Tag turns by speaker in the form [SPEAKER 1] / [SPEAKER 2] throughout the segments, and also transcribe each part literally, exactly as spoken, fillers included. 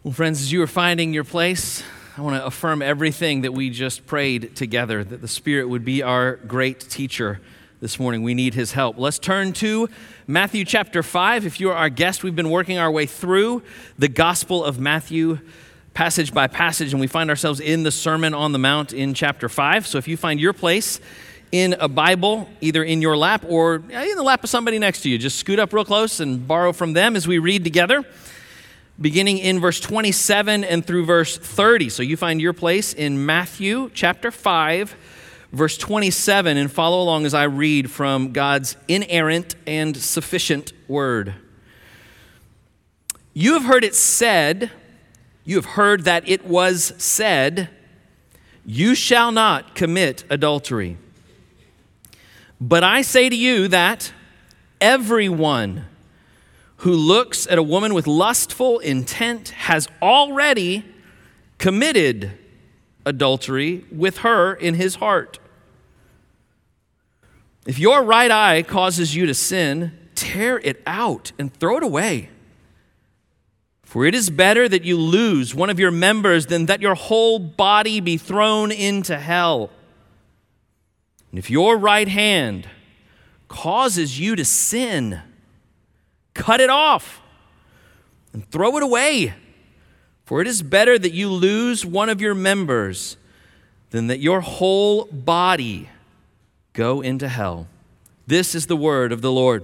[SPEAKER 1] Well, friends, as you are finding your place, I want to affirm everything that we just prayed together, that the Spirit would be our great teacher this morning. We need his help. Let's turn to Matthew chapter five. If you are our guest, we've been working our way through the Gospel of Matthew passage by passage, and we find ourselves in the Sermon on the Mount in chapter five. So if you find your place in a Bible, either in your lap or in the lap of somebody next to you, just scoot up real close and borrow from them as we read together, beginning in verse twenty-seven and through verse thirty. So you find your place in Matthew chapter five, verse twenty-seven, and follow along as I read from God's inerrant and sufficient word. You have heard it said, you have heard that it was said, you shall not commit adultery. But I say to you that everyone who looks at a woman with lustful intent has already committed adultery with her in his heart. If your right eye causes you to sin, tear it out and throw it away. For it is better that you lose one of your members than that your whole body be thrown into hell. And if your right hand causes you to sin, cut it off and throw it away. For it is better that you lose one of your members than that your whole body go into hell. This is the word of the Lord.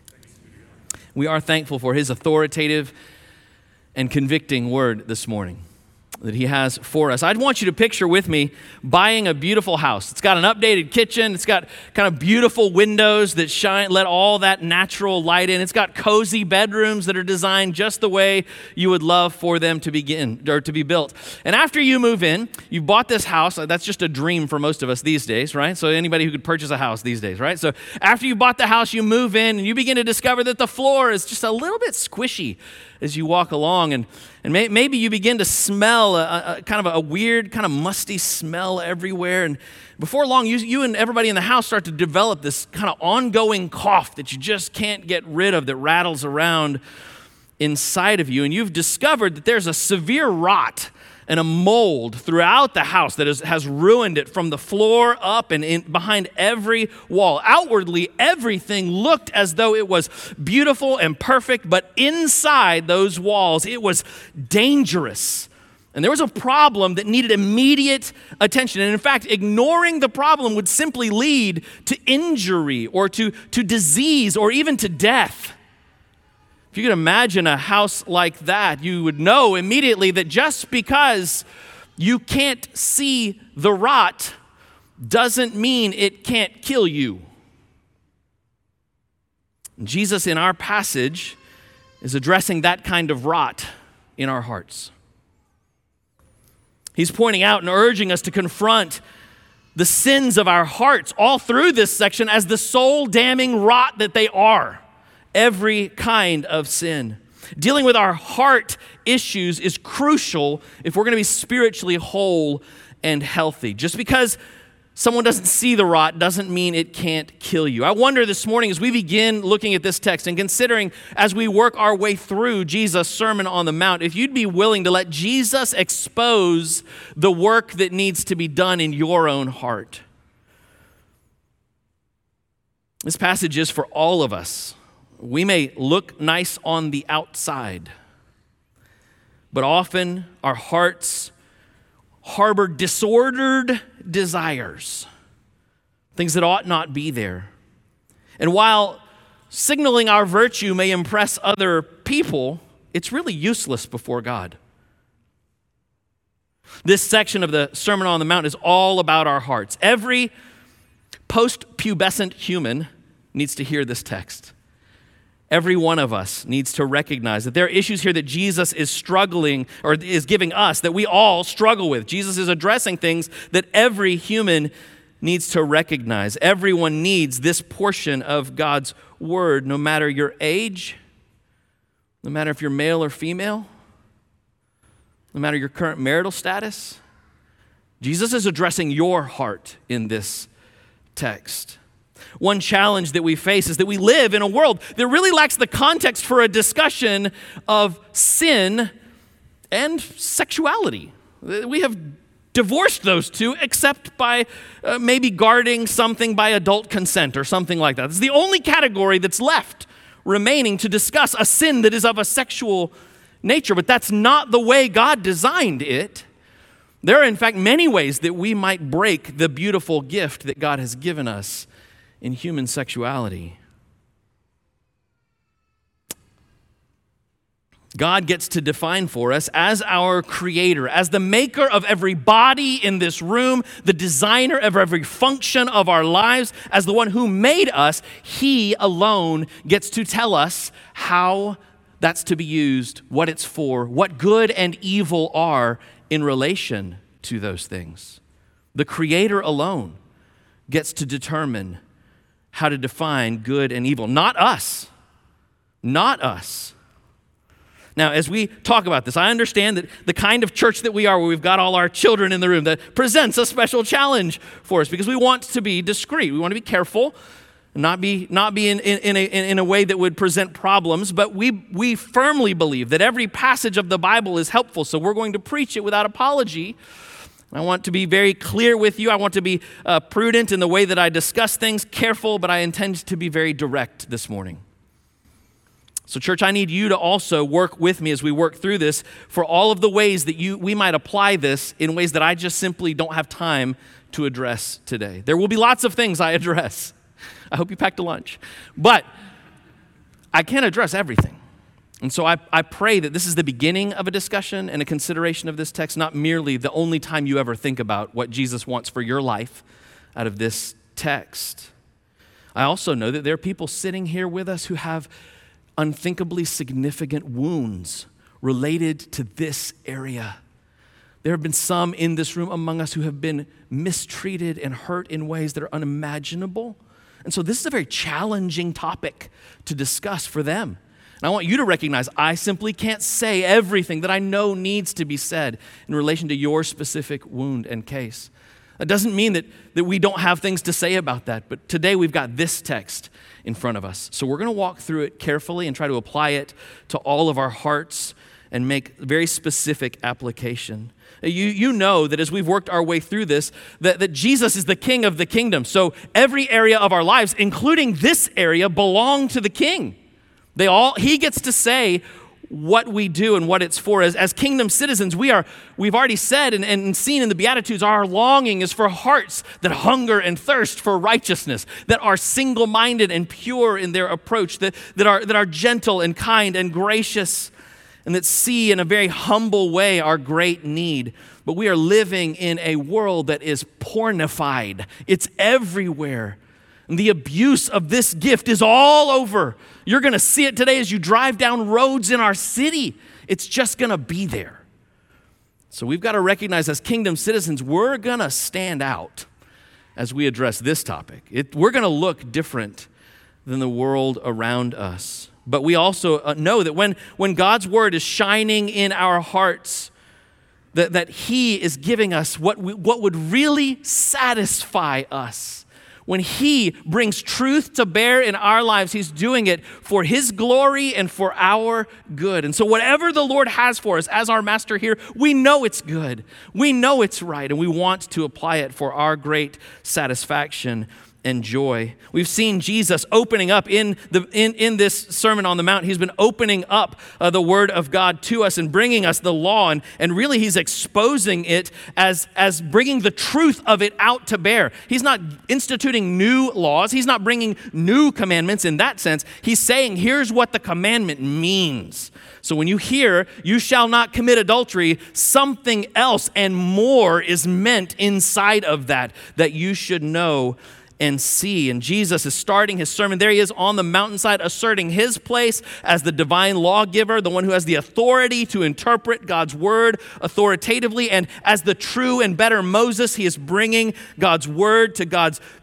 [SPEAKER 1] We are thankful for his authoritative and convicting word this morning that he has for us. I'd want you to picture with me buying a beautiful house. It's got an updated kitchen. It's got kind of beautiful windows that shine, let all that natural light in. It's got cozy bedrooms that are designed just the way you would love for them to begin or to be built. And after you move in, you bought this house. That's just a dream for most of us these days, right? So anybody who could purchase a house these days, right? So after you bought the house, you move in and you begin to discover that the floor is just a little bit squishy as you walk along, and, and may, maybe you begin to smell a, a kind of a weird, kind of musty smell everywhere, and before long, you, you and everybody in the house start to develop this kind of ongoing cough that you just can't get rid of that rattles around inside of you, and you've discovered that there's a severe rot and a mold throughout the house that is, has ruined it from the floor up and in, behind every wall. Outwardly, everything looked as though it was beautiful and perfect, but inside those walls, it was dangerous. And there was a problem that needed immediate attention. And in fact, ignoring the problem would simply lead to injury or to, to disease or even to death. If you could imagine a house like that, you would know immediately that just because you can't see the rot doesn't mean it can't kill you. Jesus in our passage is addressing that kind of rot in our hearts. He's pointing out and urging us to confront the sins of our hearts all through this section as the soul-damning rot that they are. Every kind of sin. Dealing with our heart issues is crucial if we're going to be spiritually whole and healthy. Just because someone doesn't see the rot doesn't mean it can't kill you. I wonder this morning as we begin looking at this text and considering as we work our way through Jesus' Sermon on the Mount, if you'd be willing to let Jesus expose the work that needs to be done in your own heart. This passage is for all of us. We may look nice on the outside, but often our hearts harbor disordered desires, things that ought not be there. And while signaling our virtue may impress other people, it's really useless before God. This section of the Sermon on the Mount is all about our hearts. Every post-pubescent human needs to hear this text. Every one of us needs to recognize that there are issues here that Jesus is struggling or is giving us that we all struggle with. Jesus is addressing things that every human needs to recognize. Everyone needs this portion of God's word, no matter your age, no matter if you're male or female, no matter your current marital status. Jesus is addressing your heart in this text. One challenge that we face is that we live in a world that really lacks the context for a discussion of sin and sexuality. We have divorced those two except by uh, maybe guarding something by adult consent or something like that. It's the only category that's left remaining to discuss a sin that is of a sexual nature, but that's not the way God designed it. There are, in fact, many ways that we might break the beautiful gift that God has given us in human sexuality. God gets to define for us as our creator, as the maker of every body in this room, the designer of every function of our lives, as the one who made us. He alone gets to tell us how that's to be used, what it's for, what good and evil are in relation to those things. The creator alone gets to determine how to define good and evil, not us, not us. Now, as we talk about this, I understand that the kind of church that we are, where we've got all our children in the room, that presents a special challenge for us because we want to be discreet. We want to be careful, not be not be in, in, in, a, in a way that would present problems, but we, we firmly believe that every passage of the Bible is helpful, so we're going to preach it without apology. I want to be very clear with you. I want to be uh, prudent in the way that I discuss things, careful, but I intend to be very direct this morning. So church, I need you to also work with me as we work through this for all of the ways that you we might apply this in ways that I just simply don't have time to address today. There will be lots of things I address. I hope you packed a lunch. But I can't address everything. And so I, I pray that this is the beginning of a discussion and a consideration of this text, not merely the only time you ever think about what Jesus wants for your life out of this text. I also know that there are people sitting here with us who have unthinkably significant wounds related to this area. There have been some in this room among us who have been mistreated and hurt in ways that are unimaginable. And so this is a very challenging topic to discuss for them. And I want you to recognize I simply can't say everything that I know needs to be said in relation to your specific wound and case. That doesn't mean that, that we don't have things to say about that, but today we've got this text in front of us. So we're going to walk through it carefully and try to apply it to all of our hearts and make very specific application. You, you know that as we've worked our way through this, that, that Jesus is the King of the kingdom. So every area of our lives, including this area, belong to the King. They all, he gets to say what we do and what it's for. As, as kingdom citizens, we are, we've already said and, and seen in the Beatitudes, our longing is for hearts that hunger and thirst for righteousness, that are single-minded and pure in their approach, that, that, are, that are gentle and kind and gracious, and that see in a very humble way our great need. But we are living in a world that is pornified. It's everywhere. And the abuse of this gift is all over. You're going to see it today as you drive down roads in our city. It's just going to be there. So we've got to recognize as kingdom citizens, we're going to stand out as we address this topic. It, we're going to look different than the world around us. But we also know that when, when God's word is shining in our hearts, that, that he is giving us what, we, what would really satisfy us. When he brings truth to bear in our lives, he's doing it for his glory and for our good. And so whatever the Lord has for us as our master here, we know it's good. We know it's right, and we want to apply it for our great satisfaction and joy. We've seen Jesus opening up in the in, in this Sermon on the Mount. He's been opening up uh, the Word of God to us and bringing us the law, and, and really he's exposing it as, as bringing the truth of it out to bear. He's not instituting new laws. He's not bringing new commandments in that sense. He's saying, here's what the commandment means. So when you hear, you shall not commit adultery, something else and more is meant inside of that, that you should know and see. And Jesus is starting his sermon. There he is on the mountainside, asserting his place as the divine lawgiver, the one who has the authority to interpret God's word authoritatively. And as the true and better Moses, he is bringing God's word to God's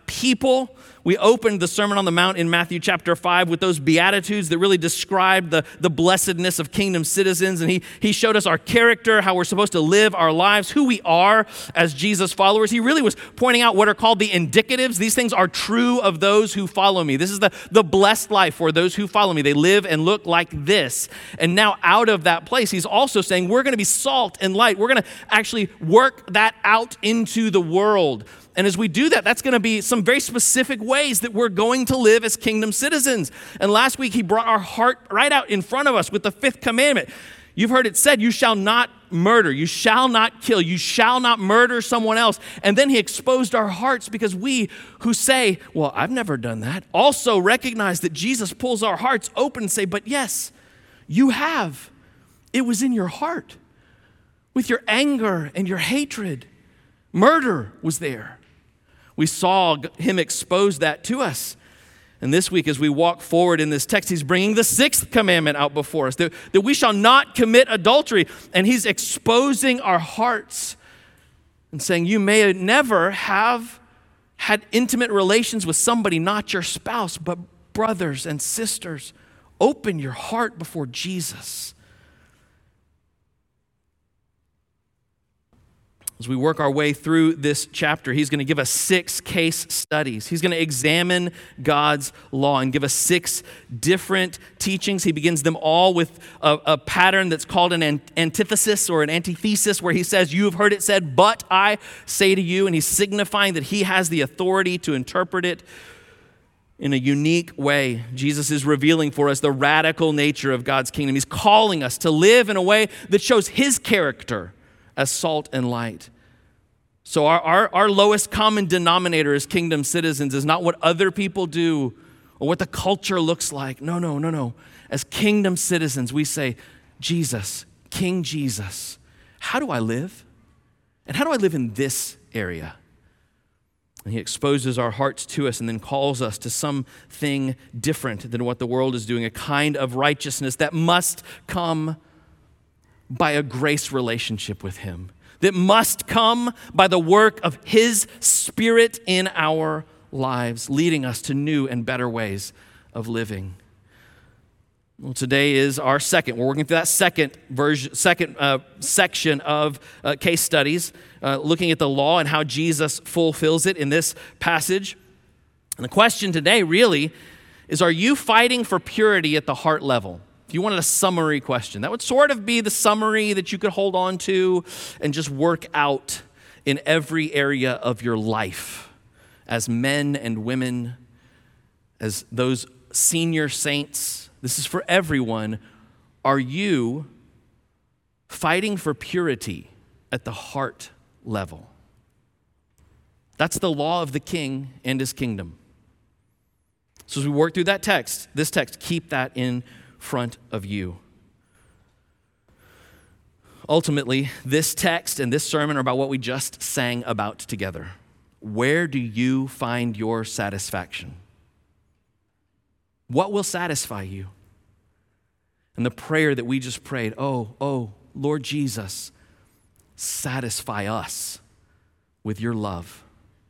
[SPEAKER 1] people. We opened the Sermon on the Mount in Matthew chapter five with those Beatitudes that really describe the, the blessedness of kingdom citizens. And he, he showed us our character, how we're supposed to live our lives, who we are as Jesus followers. He really was pointing out what are called the indicatives. These things are true of those who follow me. This is the, the blessed life for those who follow me. They live and look like this. And now out of that place, he's also saying we're going to be salt and light. We're going to actually work that out into the world. And as we do that, that's going to be some very specific ways that we're going to live as kingdom citizens. And last week, he brought our heart right out in front of us with the fifth commandment. You've heard it said, you shall not murder, you shall not kill, you shall not murder someone else. And then he exposed our hearts because we who say, well, I've never done that, also recognize that Jesus pulls our hearts open and say, but yes, you have. It was in your heart with your anger and your hatred. Murder was there. We saw him expose that to us. And this week, as we walk forward in this text, he's bringing the sixth commandment out before us, that, that we shall not commit adultery. And he's exposing our hearts and saying, you may never have had intimate relations with somebody, not your spouse, but brothers and sisters. Open your heart before Jesus. As we work our way through this chapter, he's going to give us six case studies. He's going to examine God's law and give us six different teachings. He begins them all with a, a pattern that's called an antithesis or an antithesis, where he says, you have heard it said, but I say to you. And he's signifying that he has the authority to interpret it in a unique way. Jesus is revealing for us the radical nature of God's kingdom. He's calling us to live in a way that shows his character as salt and light. So our, our, our lowest common denominator as kingdom citizens is not what other people do or what the culture looks like. No, no, no, no. As kingdom citizens, we say, Jesus, King Jesus, how do I live? And how do I live in this area? And he exposes our hearts to us and then calls us to something different than what the world is doing, a kind of righteousness that must come by a grace relationship with him, that must come by the work of his Spirit in our lives, leading us to new and better ways of living. Well, today is our second. We're working through that second version, second uh, section of uh, case studies, uh, looking at the law and how Jesus fulfills it in this passage. And the question today really is, are you fighting for purity at the heart level? If you wanted a summary question, that would sort of be the summary that you could hold on to and just work out in every area of your life as men and women, as those senior saints. This is for everyone. Are you fighting for purity at the heart level? That's the law of the king and his kingdom. So as we work through that text, this text, keep that in front of you. Ultimately, this text and this sermon are about what we just sang about together. Where do you find your satisfaction? What will satisfy you? And the prayer that we just prayed, oh, oh, Lord Jesus, satisfy us with your love.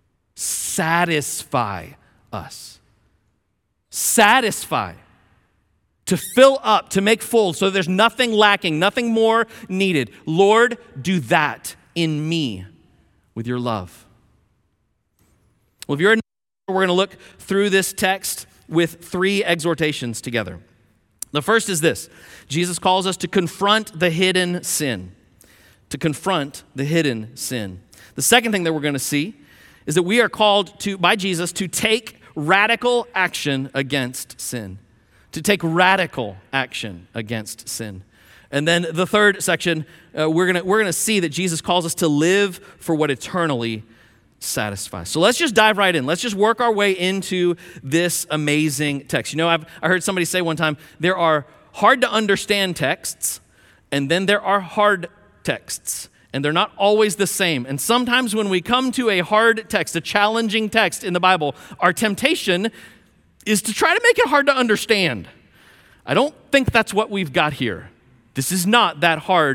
[SPEAKER 1] Satisfy us. Satisfy. To fill up, to make full, so there's nothing lacking, nothing more needed. Lord, do that in me with your love. Well, if you're in, we're going to look through this text with three exhortations together. The first is this. Jesus calls us to confront the hidden sin. To confront the hidden sin. The second thing that we're going to see is that we are called to, by Jesus, to take radical action against sin. To take radical action against sin. And then the third section, uh, we're gonna we're gonna see that Jesus calls us to live for what eternally satisfies. So let's just dive right in. Let's just work our way into this amazing text. You know, I've I heard somebody say one time, there are hard to understand texts, and then there are hard texts. And they're not always the same. And sometimes when we come to a hard text, a challenging text in the Bible, our temptation is to try to make it hard to understand. I don't think that's what we've got here. This is not that hard to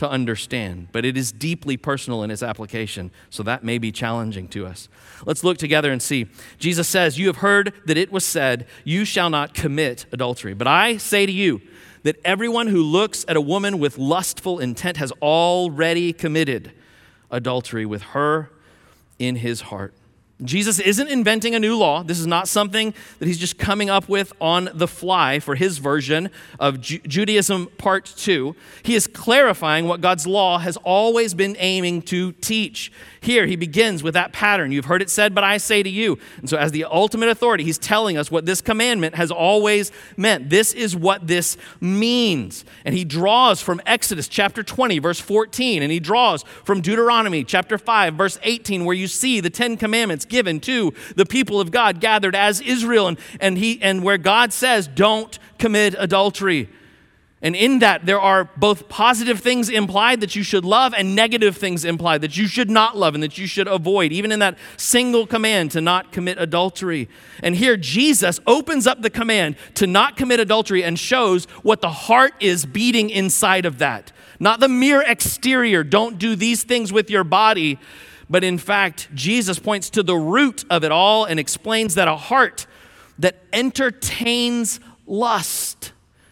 [SPEAKER 1] to understand, but it is deeply personal in its application, so that may be challenging to us. Let's look together and see. Jesus says, "You have heard that it was said, 'You shall not commit adultery.' But I say to you that everyone who looks at a woman with lustful intent has already committed adultery with her in his heart." Jesus isn't inventing a new law. This is not something that he's just coming up with on the fly for his version of Ju- Judaism part two. He is clarifying what God's law has always been aiming to teach. Here, he begins with that pattern. You've heard it said, but I say to you. And so as the ultimate authority, he's telling us what this commandment has always meant. This is what this means. And he draws from Exodus chapter twenty, verse fourteen, and he draws from Deuteronomy chapter five, verse eighteen, where you see the Ten Commandments given to the people of God gathered as Israel, and, and, he, and where God says, don't commit adultery. And in that, there are both positive things implied that you should love and negative things implied that you should not love and that you should avoid, even in that single command to not commit adultery. And here, Jesus opens up the command to not commit adultery and shows what the heart is beating inside of that. Not the mere exterior, don't do these things with your body, but in fact, Jesus points to the root of it all and explains that a heart that entertains lust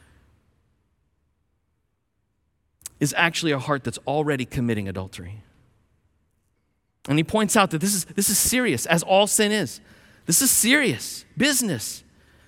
[SPEAKER 1] is actually a heart that's already committing adultery. And he points out that this is, this is serious, as all sin is. This is serious business.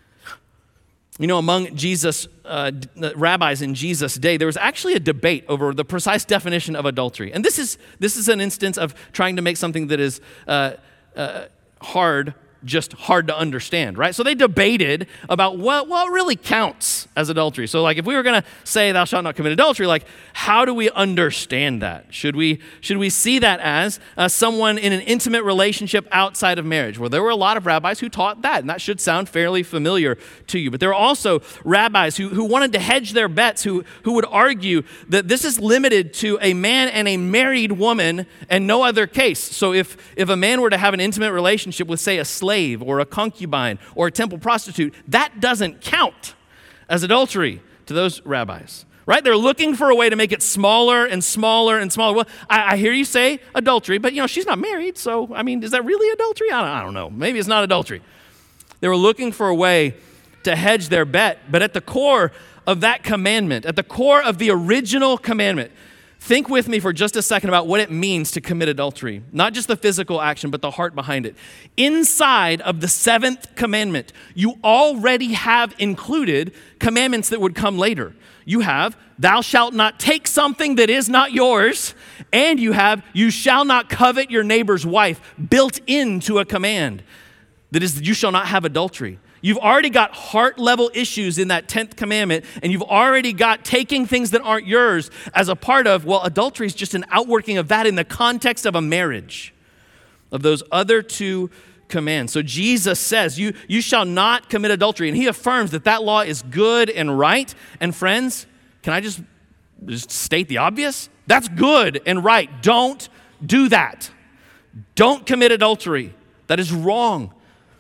[SPEAKER 1] You know, among Jesus, uh, rabbis in Jesus' day, there was actually a debate over the precise definition of adultery. And this is this is an instance of trying to make something that is uh, uh, hard just hard to understand, right? So they debated about what, what really counts as adultery. So like if we were going to say thou shalt not commit adultery, like how do we understand that? Should we should we see that as uh, someone in an intimate relationship outside of marriage? Well, there were a lot of rabbis who taught that, and that should sound fairly familiar to you. But there are also rabbis who, who wanted to hedge their bets, who, who would argue that this is limited to a man and a married woman and no other case. So if, if a man were to have an intimate relationship with, say, a slave, or a concubine or a temple prostitute, that doesn't count as adultery to those rabbis, right? They're looking for a way to make it smaller and smaller and smaller. Well, I, I hear you say adultery, but you know, she's not married. So, I mean, is that really adultery? I don't, I don't know. Maybe it's not adultery. They were looking for a way to hedge their bet, but at the core of that commandment, at the core of the original commandment, think with me for just a second about what it means to commit adultery. Not just the physical action, but the heart behind it. Inside of the seventh commandment, you already have included commandments that would come later. You have, thou shalt not take something that is not yours, and you have, you shall not covet your neighbor's wife, built into a command. That is, you shall not have adultery. You've already got heart-level issues in that tenth commandment, and you've already got taking things that aren't yours as a part of, well, adultery is just an outworking of that in the context of a marriage, of those other two commands. So Jesus says, you, you shall not commit adultery, and he affirms that that law is good and right. And friends, can I just, just state the obvious? That's good and right. Don't do that. Don't commit adultery. That is wrong.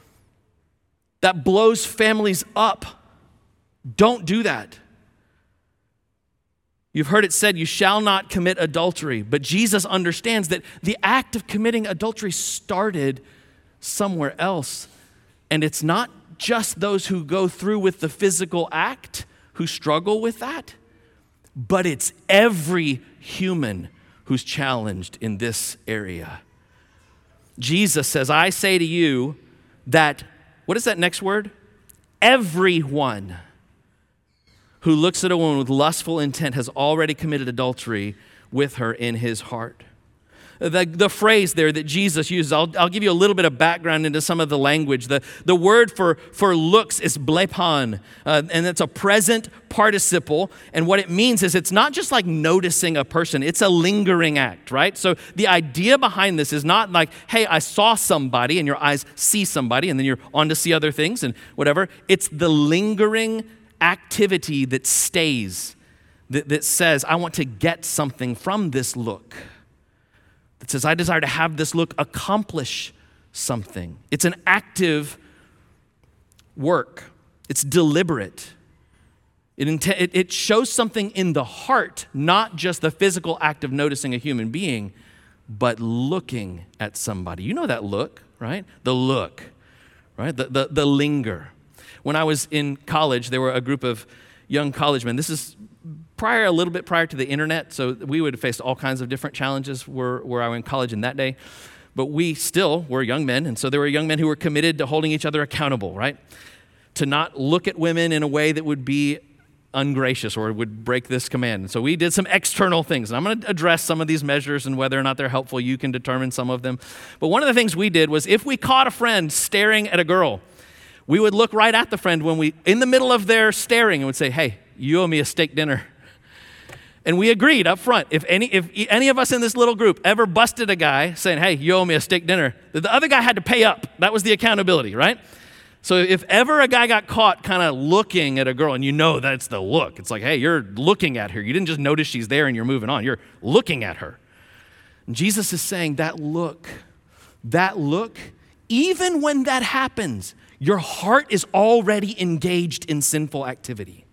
[SPEAKER 1] That blows families up. Don't do that. You've heard it said, you shall not commit adultery. But Jesus understands that the act of committing adultery started somewhere else. And it's not just those who go through with the physical act who struggle with that, but it's every human who's challenged in this area. Jesus says, I say to you that, what is that next word? Everyone who looks at a woman with lustful intent has already committed adultery with her in his heart. The, the phrase there that Jesus uses, I'll, I'll give you a little bit of background into some of the language. The, the word for, for looks is blepan, uh, and it's a present participle. And what it means is it's not just like noticing a person, it's a lingering act, right? So the idea behind this is not like, hey, I saw somebody, and your eyes see somebody, and then you're on to see other things and whatever. It's the lingering activity that stays, that, that says, I want to get something from this look. It says, I desire to have this look accomplish something. It's an active work. It's deliberate. It, int- it shows something in the heart, not just the physical act of noticing a human being, but looking at somebody. You know that look, right? The look, right? The, the, the linger. When I was in college, there were a group of young college men. This is prior, a little bit prior to the internet, so we would have faced all kinds of different challenges where, where I was in college in that day. But we still were young men, and so there were young men who were committed to holding each other accountable, right? To not look at women in a way that would be ungracious or would break this command. And so we did some external things. And I'm going to address some of these measures and whether or not they're helpful. You can determine some of them. But one of the things we did was if we caught a friend staring at a girl, we would look right at the friend when we, in the middle of their staring, and would say, hey, you owe me a steak dinner. And we agreed up front, if any if any of us in this little group ever busted a guy saying, hey, you owe me a steak dinner, that the other guy had to pay up. That was the accountability, right? So if ever a guy got caught kind of looking at a girl, and you know that's the look, it's like, hey, you're looking at her. You didn't just notice she's there and you're moving on. You're looking at her. And Jesus is saying that look, that look, even when that happens, your heart is already engaged in sinful activity.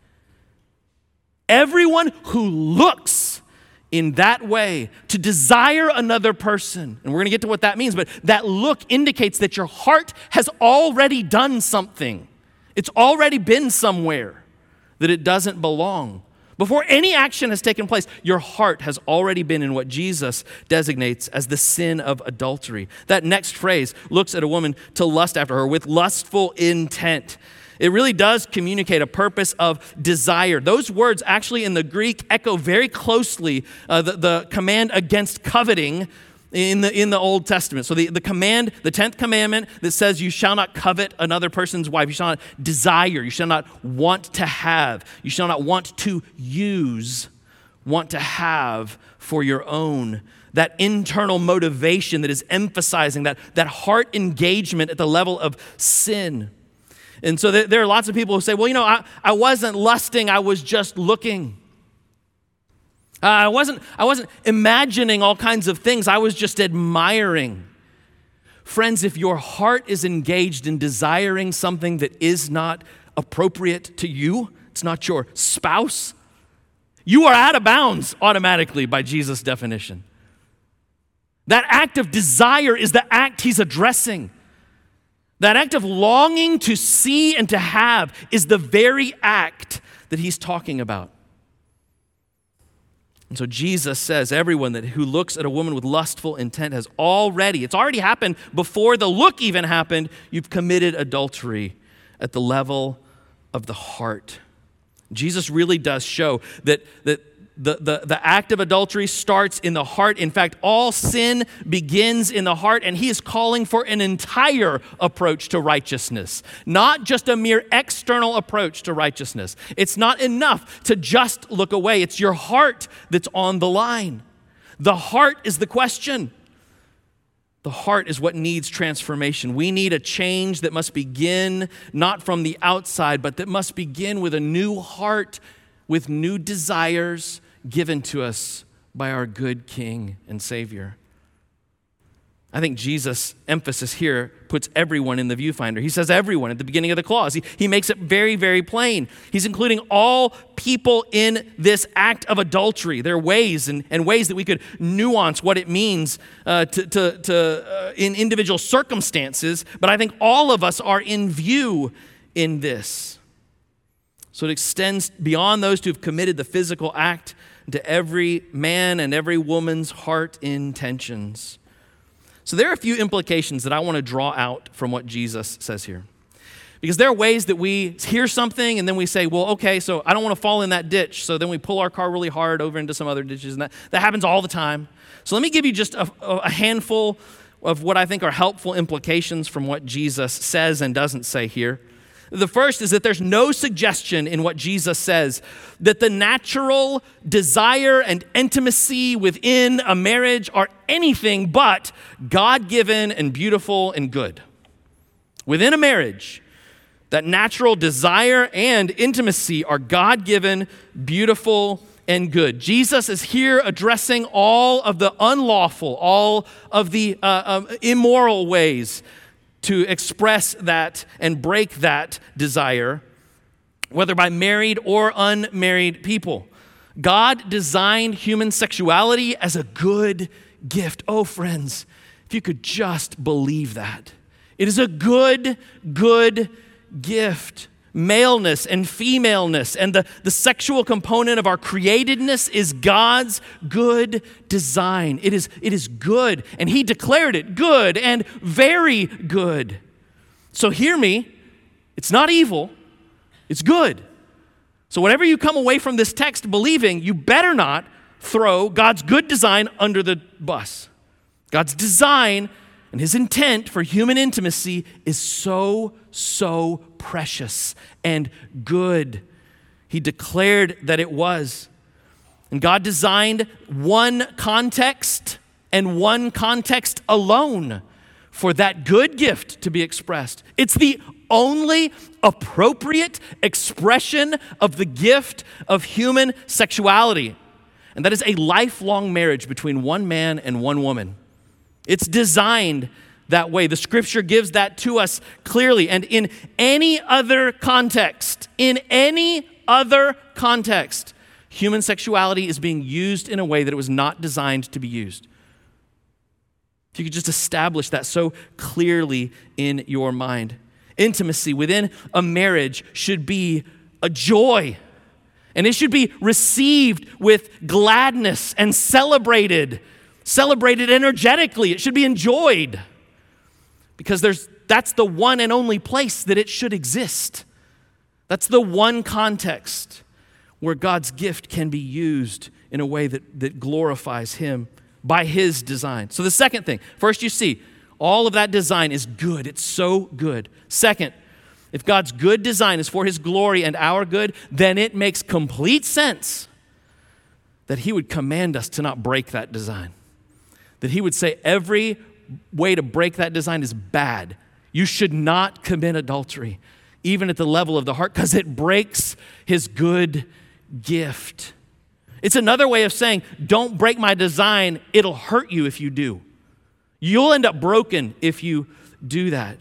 [SPEAKER 1] Everyone who looks in that way to desire another person, and we're going to get to what that means, but that look indicates that your heart has already done something. It's already been somewhere that it doesn't belong. Before any action has taken place, your heart has already been in what Jesus designates as the sin of adultery. That next phrase looks at a woman to lust after her with lustful intent. It really does communicate a purpose of desire. Those words actually in the Greek echo very closely uh, the, the command against coveting in the in the Old Testament. So the, the command, the tenth commandment that says you shall not covet another person's wife, you shall not desire, you shall not want to have, you shall not want to use, want to have for your own. That internal motivation that is emphasizing that, that heart engagement at the level of sin. And so there are lots of people who say, well, you know, I, I wasn't lusting, I was just looking. Uh, I wasn't, I wasn't imagining all kinds of things, I was just admiring. Friends, if your heart is engaged in desiring something that is not appropriate to you, it's not your spouse, you are out of bounds automatically by Jesus' definition. That act of desire is the act he's addressing. That act of longing to see and to have is the very act that he's talking about. And so Jesus says, everyone that who looks at a woman with lustful intent has already, it's already happened before the look even happened, you've committed adultery at the level of the heart. Jesus really does show that, that The, the, the act of adultery starts in the heart. In fact, all sin begins in the heart, and he is calling for an entire approach to righteousness, not just a mere external approach to righteousness. It's not enough to just look away. It's your heart that's on the line. The heart is the question. The heart is what needs transformation. We need a change that must begin not from the outside, but that must begin with a new heart, with new desires given to us by our good King and Savior. I think Jesus' emphasis here puts everyone in the viewfinder. He says everyone at the beginning of the clause. He, he makes it very, very plain. He's including all people in this act of adultery. There are ways and, and ways that we could nuance what it means uh, to, to, to uh, in individual circumstances, but I think all of us are in view in this. So it extends beyond those who have committed the physical act to every man and every woman's heart intentions. So there are a few implications that I want to draw out from what Jesus says here. Because there are ways that we hear something and then we say, well, okay, so I don't want to fall in that ditch. So then we pull our car really hard over into some other ditches, and that, that happens all the time. So let me give you just a, a handful of what I think are helpful implications from what Jesus says and doesn't say here. The first is that there's no suggestion in what Jesus says that the natural desire and intimacy within a marriage are anything but God-given and beautiful and good. Within a marriage, that natural desire and intimacy are God-given, beautiful, and good. Jesus is here addressing all of the unlawful, all of the uh, uh, immoral ways to express that and break that desire. whether by married or unmarried people. God designed human sexuality as a good gift. Oh, friends, if you could just believe that. It is a good, good gift. Maleness and femaleness and the, the sexual component of our createdness is God's good design. It is, it is good, and he declared it good and very good. So hear me, it's not evil, it's good. So whatever you come away from this text believing, you better not throw God's good design under the bus. God's design and his intent for human intimacy is so, so precious and good. He declared that it was. And God designed one context and one context alone for that good gift to be expressed. It's the only appropriate expression of the gift of human sexuality. And that is a lifelong marriage between one man and one woman. It's designed that way. The scripture gives that to us clearly. And in any other context, in any other context, human sexuality is being used in a way that it was not designed to be used. If you could just establish that so clearly in your mind. Intimacy within a marriage should be a joy. And it should be received with gladness and celebrated. Celebrated energetically. It should be enjoyed. Because there's that's the one and only place that it should exist. That's the one context where God's gift can be used in a way that, that glorifies him by his design. So the second thing, first you see, all of that design is good. It's so good. Second, if God's good design is for his glory and our good, then it makes complete sense that he would command us to not break that design. That he would say every way to break that design is bad. You should not commit adultery, even at the level of the heart, because it breaks his good gift. It's another way of saying, don't break my design. It'll hurt you if you do. You'll end up broken if you do that.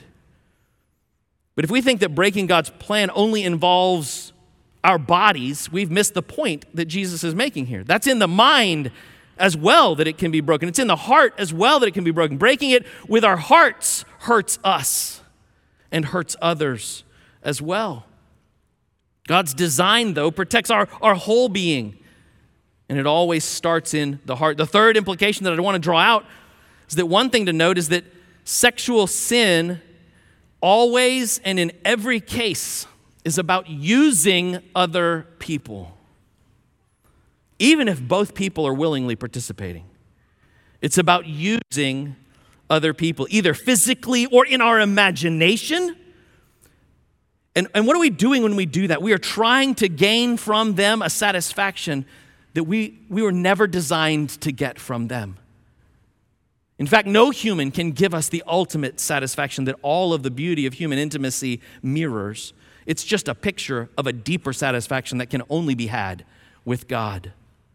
[SPEAKER 1] But if we think that breaking God's plan only involves our bodies, we've missed the point that Jesus is making here. That's in the mind as well that it can be broken. It's in the heart as well that it can be broken. Breaking it with our hearts hurts us and hurts others as well. God's design, though, protects our, our whole being, and it always starts in the heart. The third implication that I want to draw out is that one thing to note is that sexual sin always and in every case is about using other people. Even if both people are willingly participating. It's about using other people, either physically or in our imagination. And, and what are we doing when we do that? We are trying to gain from them a satisfaction that we, we were never designed to get from them. In fact, no human can give us the ultimate satisfaction that all of the beauty of human intimacy mirrors. It's just a picture of a deeper satisfaction that can only be had with God.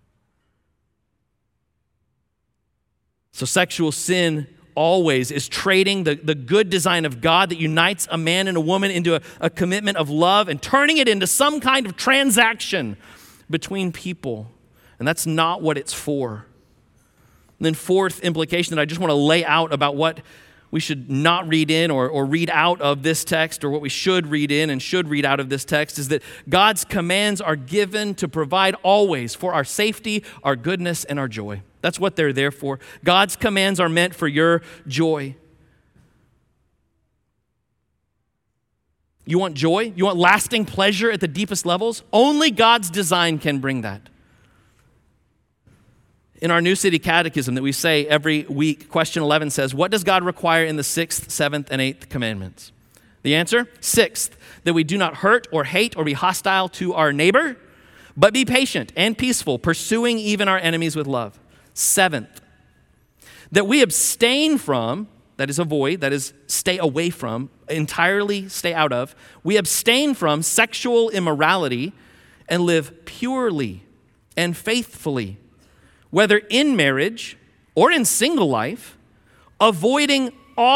[SPEAKER 1] So sexual sin always is trading the, the good design of God that unites a man and a woman into a, a commitment of love and turning it into some kind of transaction between people. And that's not what it's for. And then fourth implication that I just want to lay out about what we should not read in or, or read out of this text, or what we should read in and should read out of this text, is that God's commands are given to provide always for our safety, our goodness, and our joy. That's what they're there for. God's commands are meant for your joy. You want joy? You want lasting pleasure at the deepest levels? Only God's design can bring that. In our New City Catechism that we say every week, question eleven says, what does God require in the sixth, seventh, and eighth commandments? The answer, sixth, that we do not hurt or hate or be hostile to our neighbor, but be patient and peaceful, pursuing even our enemies with love. Seventh, that we abstain from, that is avoid, that is stay away from, entirely stay out of, we abstain from sexual immorality and live purely and faithfully, whether in marriage or in single life, avoiding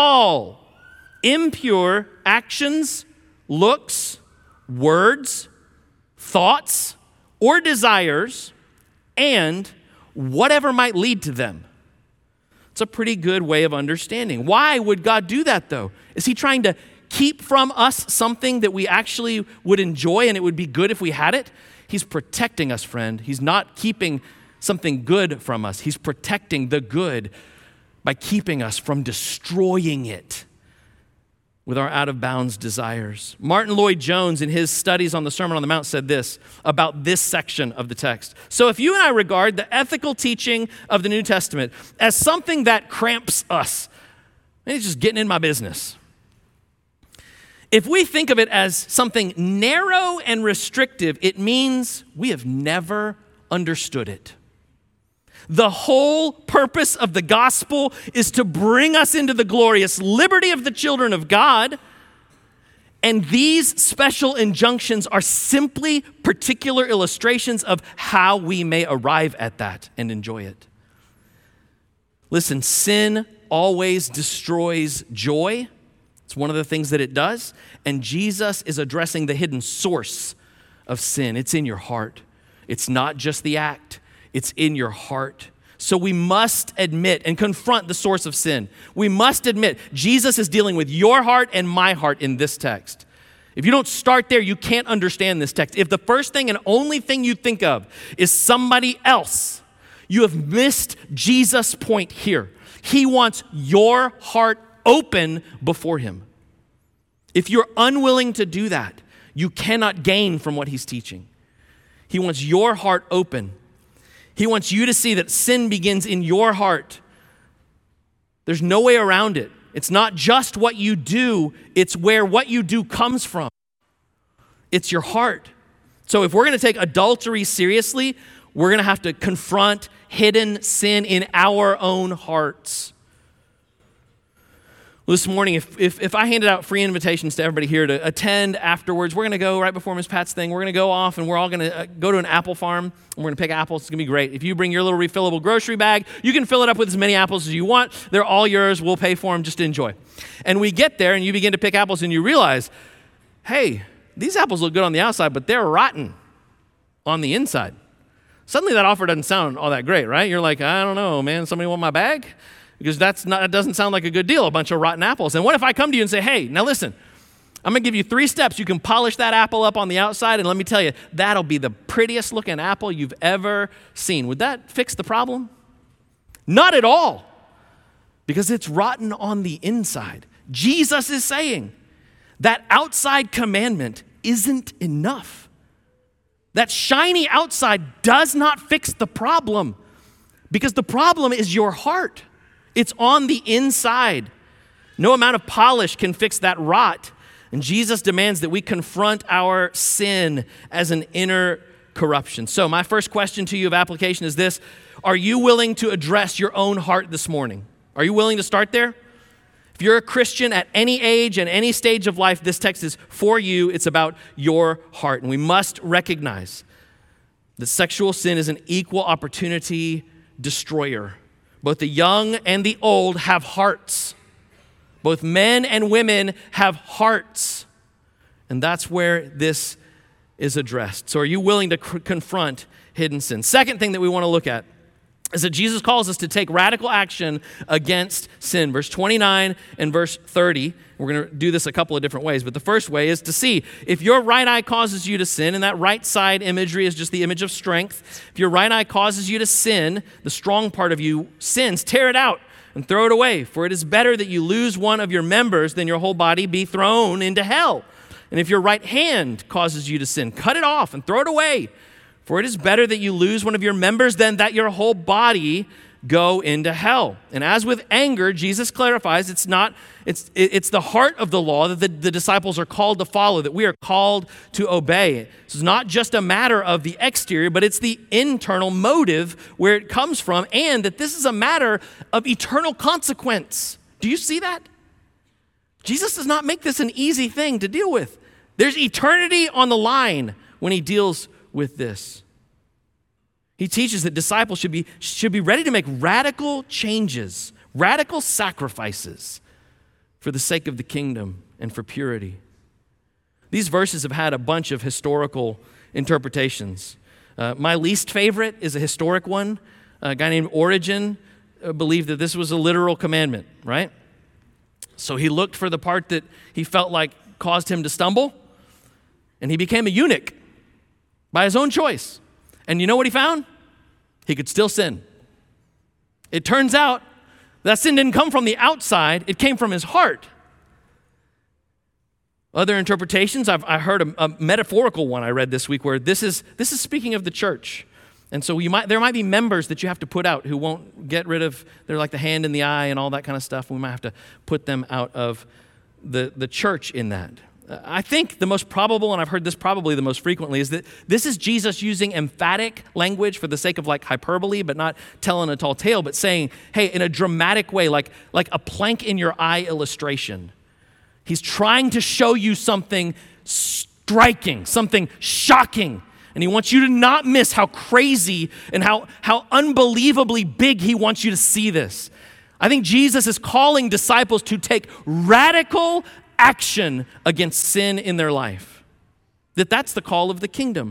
[SPEAKER 1] all impure actions, looks, words, thoughts, or desires, and whatever might lead to them. It's a pretty good way of understanding. Why would God do that, though? Is he trying to keep from us something that we actually would enjoy and it would be good if we had it? He's protecting us, friend. He's not keeping something good from us. He's protecting the good by keeping us from destroying it with our out-of-bounds desires. Martin Lloyd-Jones, in his studies on the Sermon on the Mount, said this about this section of the text. So if you and I regard the ethical teaching of the New Testament as something that cramps us, it's just getting in my business. If we think of it as something narrow and restrictive, it means we have never understood it. The whole purpose of the gospel is to bring us into the glorious liberty of the children of God. And these special injunctions are simply particular illustrations of how we may arrive at that and enjoy it. Listen, sin always destroys joy. It's one of the things that it does. And Jesus is addressing the hidden source of sin. It's in your heart. It's not just the act. It's in your heart. So we must admit and confront the source of sin. We must admit Jesus is dealing with your heart and my heart in this text. If you don't start there, you can't understand this text. If the first thing and only thing you think of is somebody else, you have missed Jesus' point here. He wants your heart open before him. If you're unwilling to do that, you cannot gain from what he's teaching. He wants your heart open. He wants you to see that sin begins in your heart. There's no way around it. It's not just what you do, it's where what you do comes from. It's your heart. So if we're going to take adultery seriously, we're going to have to confront hidden sin in our own hearts. Well, this morning, if, if if I handed out free invitations to everybody here to attend afterwards, we're going to go right before Miz Pat's thing. We're going to go off and we're all going to uh, go to an apple farm and we're going to pick apples. It's going to be great. If you bring your little refillable grocery bag, you can fill it up with as many apples as you want. They're all yours. We'll pay for them. Just enjoy. And we get there and you begin to pick apples and you realize, hey, these apples look good on the outside, but they're rotten on the inside. Suddenly that offer doesn't sound all that great, right? You're like, I don't know, man. Somebody want my bag? Because that's not, that doesn't sound like a good deal, a bunch of rotten apples. And what if I come to you and say, hey, now listen, I'm going to give you three steps. You can polish that apple up on the outside, and let me tell you, that'll be the prettiest looking apple you've ever seen. Would that fix the problem? Not at all, because it's rotten on the inside. Jesus is saying that outside commandment isn't enough. That shiny outside does not fix the problem, because the problem is your heart. It's on the inside. No amount of polish can fix that rot. And Jesus demands that we confront our sin as an inner corruption. So my first question to you of application is this: are you willing to address your own heart this morning? Are you willing to start there? If you're a Christian at any age and any stage of life, this text is for you. It's about your heart. And we must recognize that sexual sin is an equal opportunity destroyer. Both the young and the old have hearts. Both men and women have hearts. And that's where this is addressed. So are you willing to c- confront hidden sin? Second thing that we want to look at is that Jesus calls us to take radical action against sin. Verse twenty-nine and verse thirty. We're going to do this a couple of different ways, but the first way is to see if your right eye causes you to sin, and that right side imagery is just the image of strength. If your right eye causes you to sin, the strong part of you sins, tear it out and throw it away. For it is better that you lose one of your members than your whole body be thrown into hell. And if your right hand causes you to sin, cut it off and throw it away. For it is better that you lose one of your members than that your whole body go into hell. And as with anger, Jesus clarifies it's not, it's it's the heart of the law that the, the disciples are called to follow, that we are called to obey. So it's not just a matter of the exterior, but it's the internal motive where it comes from, and that this is a matter of eternal consequence. Do you see that? Jesus does not make this an easy thing to deal with. There's eternity on the line when he deals with this. He teaches that disciples should be, should be ready to make radical changes, radical sacrifices for the sake of the kingdom and for purity. These verses have had a bunch of historical interpretations. Uh, my least favorite is a historic one. A guy named Origen uh, believed that this was a literal commandment, right? So he looked for the part that he felt like caused him to stumble, and he became a eunuch by his own choice. And you know what he found? He could still sin. It turns out that sin didn't come from the outside, it came from his heart. Other interpretations, I've I heard a, a metaphorical one I read this week where this is this is speaking of the church. And so you might there might be members that you have to put out who won't get rid of, they're like the hand in the eye and all that kind of stuff. We might have to put them out of the, the church in that. I think the most probable, and I've heard this probably the most frequently, is that this is Jesus using emphatic language for the sake of like hyperbole, but not telling a tall tale, but saying, hey, in a dramatic way, like, like a plank in your eye illustration. He's trying to show you something striking, something shocking, and he wants you to not miss how crazy and how, how unbelievably big he wants you to see this. I think Jesus is calling disciples to take radical action against sin in their life. That that's the call of the kingdom.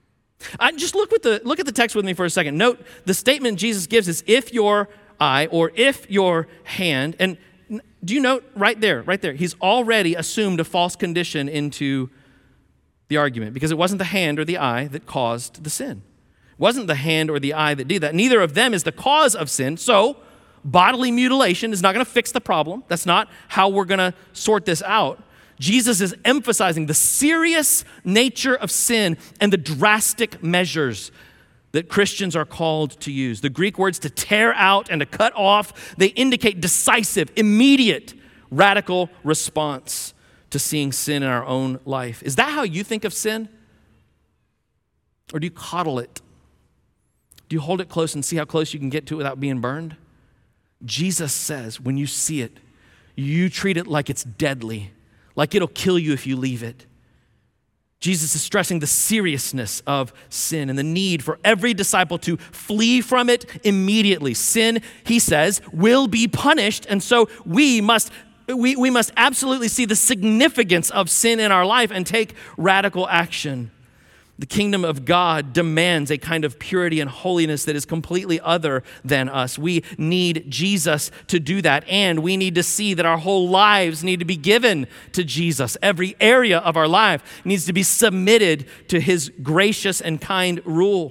[SPEAKER 1] I, just look with the look at the text with me for a second. Note the statement Jesus gives is if your eye or if your hand, and do you note right there, right there, he's already assumed a false condition into the argument because it wasn't the hand or the eye that caused the sin. It wasn't the hand or the eye that did that. Neither of them is the cause of sin, so bodily mutilation is not going to fix the problem. That's not how we're going to sort this out. Jesus is emphasizing the serious nature of sin and the drastic measures that Christians are called to use. The Greek words to tear out and to cut off, they indicate decisive, immediate, radical response to seeing sin in our own life. Is that how you think of sin? Or do you coddle it? Do you hold it close and see how close you can get to it without being burned? Jesus says when you see it, you treat it like it's deadly, like it'll kill you if you leave it. Jesus is stressing the seriousness of sin and the need for every disciple to flee from it immediately. Sin, he says, will be punished, and so we must we, we must absolutely see the significance of sin in our life and take radical action. The kingdom of God demands a kind of purity and holiness that is completely other than us. We need Jesus to do that, and we need to see that our whole lives need to be given to Jesus. Every area of our life needs to be submitted to his gracious and kind rule.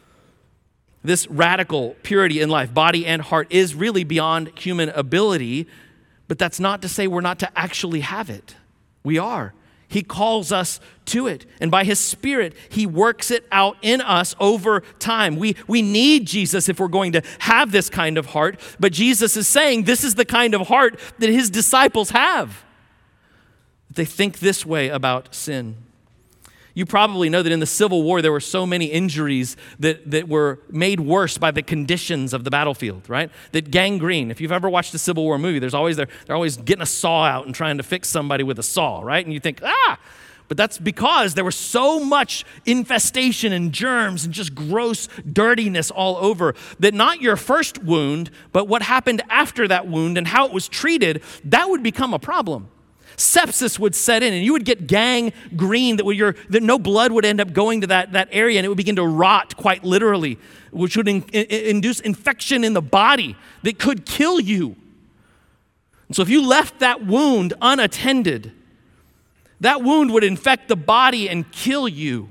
[SPEAKER 1] This radical purity in life, body and heart, is really beyond human ability, but that's not to say we're not to actually have it. We are. He calls us to it. And by his Spirit, he works it out in us over time. We, we need Jesus if we're going to have this kind of heart. But Jesus is saying this is the kind of heart that his disciples have. They think this way about sin. You probably know that in the Civil War, there were so many injuries that, that were made worse by the conditions of the battlefield, right? That gangrene, if you've ever watched a Civil War movie, there's always they're, they're always getting a saw out and trying to fix somebody with a saw, right? And you think, ah, but that's because there was so much infestation and germs and just gross dirtiness all over that not your first wound, but what happened after that wound and how it was treated, that would become a problem. Sepsis would set in and you would get gangrene that, would your, that no blood would end up going to that, that area and it would begin to rot quite literally, which would in, in, induce infection in the body that could kill you. And so if you left that wound unattended, that wound would infect the body and kill you.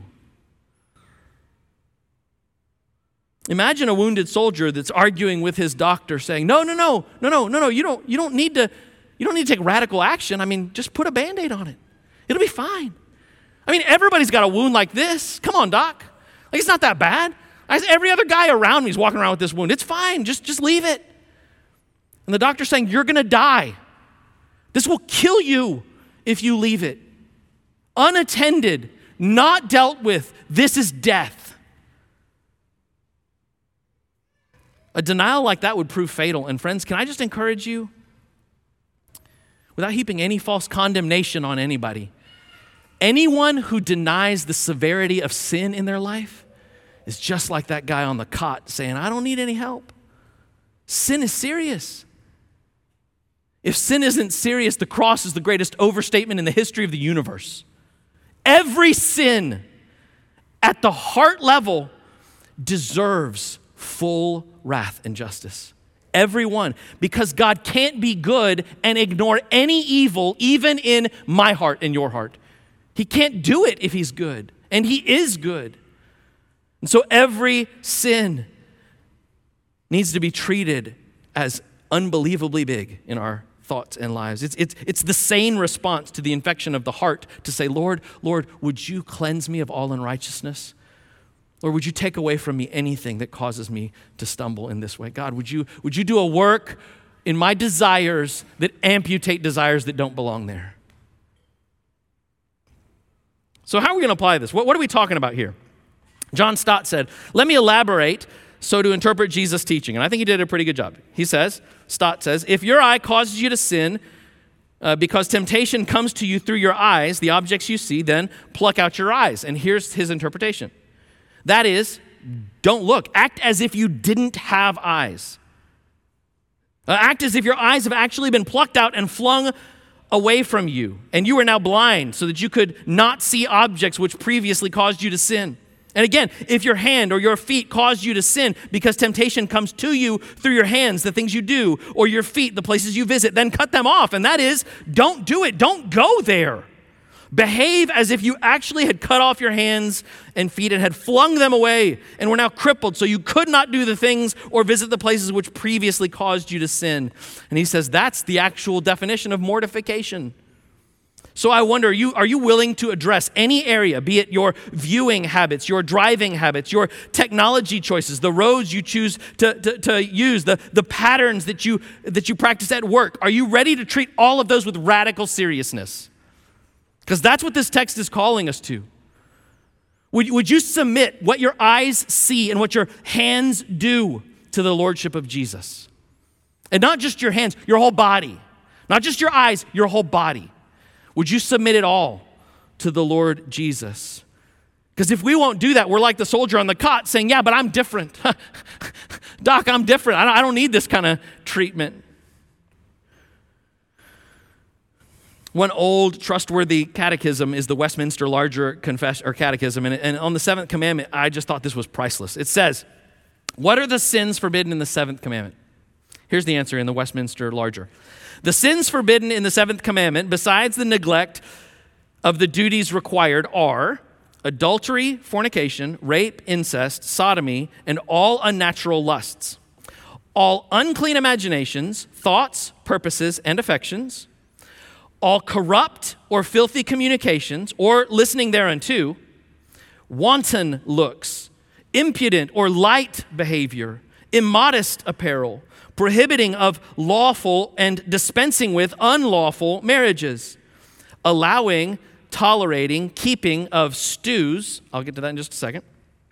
[SPEAKER 1] Imagine a wounded soldier that's arguing with his doctor saying, no, no, no, no, no, no, no, you don't, you don't need to You don't need to take radical action. I mean, just put a Band-Aid on it. It'll be fine. I mean, everybody's got a wound like this. Come on, doc. Like, it's not that bad. I, every other guy around me is walking around with this wound. It's fine. Just, just leave it. And the doctor's saying, you're going to die. This will kill you if you leave it. Unattended, not dealt with. This is death. A denial like that would prove fatal. And friends, can I just encourage you? Without heaping any false condemnation on anybody, anyone who denies the severity of sin in their life is just like that guy on the cot saying, I don't need any help. Sin is serious. If sin isn't serious, the cross is the greatest overstatement in the history of the universe. Every sin, at the heart level deserves full wrath and justice. Everyone, because God can't be good and ignore any evil, even in my heart and your heart. He can't do it if he's good, and he is good. And so every sin needs to be treated as unbelievably big in our thoughts and lives. It's, it's, it's the sane response to the infection of the heart to say, Lord, Lord, would you cleanse me of all unrighteousness? Or would you take away from me anything that causes me to stumble in this way? God, would you, would you do a work in my desires that amputate desires that don't belong there? So how are we going to apply this? What, what are we talking about here? John Stott said, let me elaborate so to interpret Jesus' teaching. And I think he did a pretty good job. He says, Stott says, if your eye causes you to sin uh, because temptation comes to you through your eyes, the objects you see, then pluck out your eyes. And here's his interpretation. That is, don't look. Act as if you didn't have eyes. Uh, act as if your eyes have actually been plucked out and flung away from you, and you are now blind so that you could not see objects which previously caused you to sin. And again, if your hand or your feet cause you to sin because temptation comes to you through your hands, the things you do, or your feet, the places you visit, then cut them off. And that is, don't do it. Don't go there. Behave as if you actually had cut off your hands and feet and had flung them away and were now crippled, so you could not do the things or visit the places which previously caused you to sin. And he says that's the actual definition of mortification. So I wonder, are you, are you willing to address any area, be it your viewing habits, your driving habits, your technology choices, the roads you choose to, to, to use, the, the patterns that you, that you practice at work? Are you ready to treat all of those with radical seriousness? Because that's what this text is calling us to. Would, would you submit what your eyes see and what your hands do to the lordship of Jesus? And not just your hands, your whole body. Not just your eyes, your whole body. Would you submit it all to the Lord Jesus? Because if we won't do that, we're like the soldier on the cot saying, yeah, but I'm different. Doc, I'm different. I don't, I don't need this kind of treatment. One old, trustworthy catechism is the Westminster Larger Confession or Catechism, and, and on the seventh commandment, I just thought this was priceless. It says, what are the sins forbidden in the seventh commandment? Here's the answer in the Westminster Larger. The sins forbidden in the seventh commandment, besides the neglect of the duties required, are adultery, fornication, rape, incest, sodomy, and all unnatural lusts, all unclean imaginations, thoughts, purposes, and affections, all corrupt or filthy communications, or listening thereunto, wanton looks, impudent or light behavior, immodest apparel, prohibiting of lawful and dispensing with unlawful marriages, allowing, tolerating, keeping of stews, I'll get to that in just a second,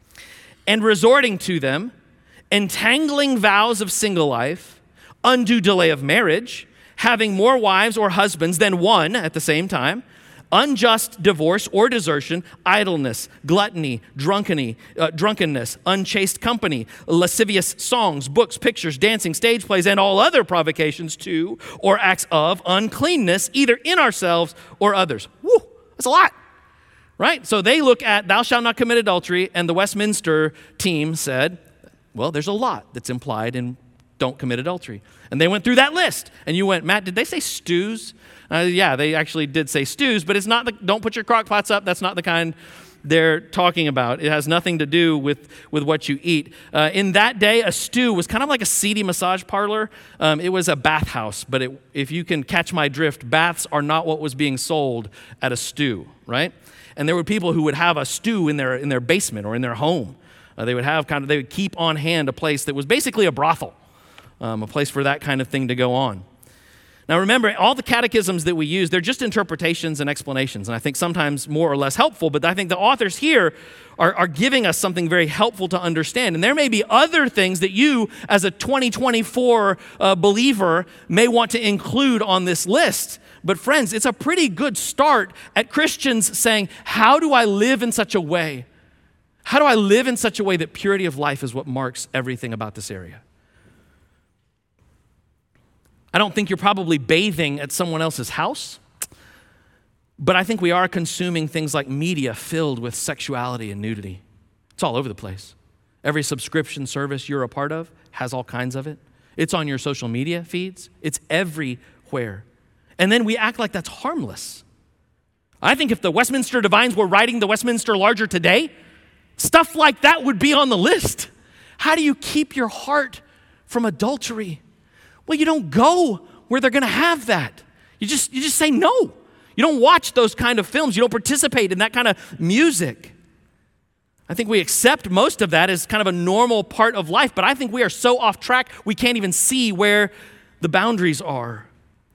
[SPEAKER 1] and resorting to them, entangling vows of single life, undue delay of marriage, having more wives or husbands than one at the same time, unjust divorce or desertion, idleness, gluttony, drunkeny, uh, drunkenness, unchaste company, lascivious songs, books, pictures, dancing, stage plays, and all other provocations to or acts of uncleanness, either in ourselves or others. Woo, that's a lot, right? So they look at thou shalt not commit adultery, and the Westminster team said, well, there's a lot that's implied in don't commit adultery. And they went through that list. And you went, Matt, did they say stews? Uh, yeah, they actually did say stews, but it's not the, don't put your crock pots up. That's not the kind they're talking about. It has nothing to do with, with what you eat. Uh, in that day, a stew was kind of like a seedy massage parlor. Um, it was a bathhouse, but it, if you can catch my drift, baths are not what was being sold at a stew, right? And there were people who would have a stew in their, in their basement or in their home. Uh, they would have kind of, they would keep on hand a place that was basically a brothel. Um, a place for that kind of thing to go on. Now remember, all the catechisms that we use, they're just interpretations and explanations, and I think sometimes more or less helpful, but I think the authors here are, are giving us something very helpful to understand. And there may be other things that you, as a twenty twenty-four uh, believer, may want to include on this list. But friends, it's a pretty good start at Christians saying, how do I live in such a way? How do I live in such a way that purity of life is what marks everything about this area? I don't think you're probably bathing at someone else's house. But I think we are consuming things like media filled with sexuality and nudity. It's all over the place. Every subscription service you're a part of has all kinds of it. It's on your social media feeds. It's everywhere. And then we act like that's harmless. I think if the Westminster Divines were writing the Westminster Larger today, stuff like that would be on the list. How do you keep your heart from adultery? Well, you don't go where they're going to have that. You just, you just say no. You don't watch those kind of films. You don't participate in that kind of music. I think we accept most of that as kind of a normal part of life, but I think we are so off track we can't even see where the boundaries are.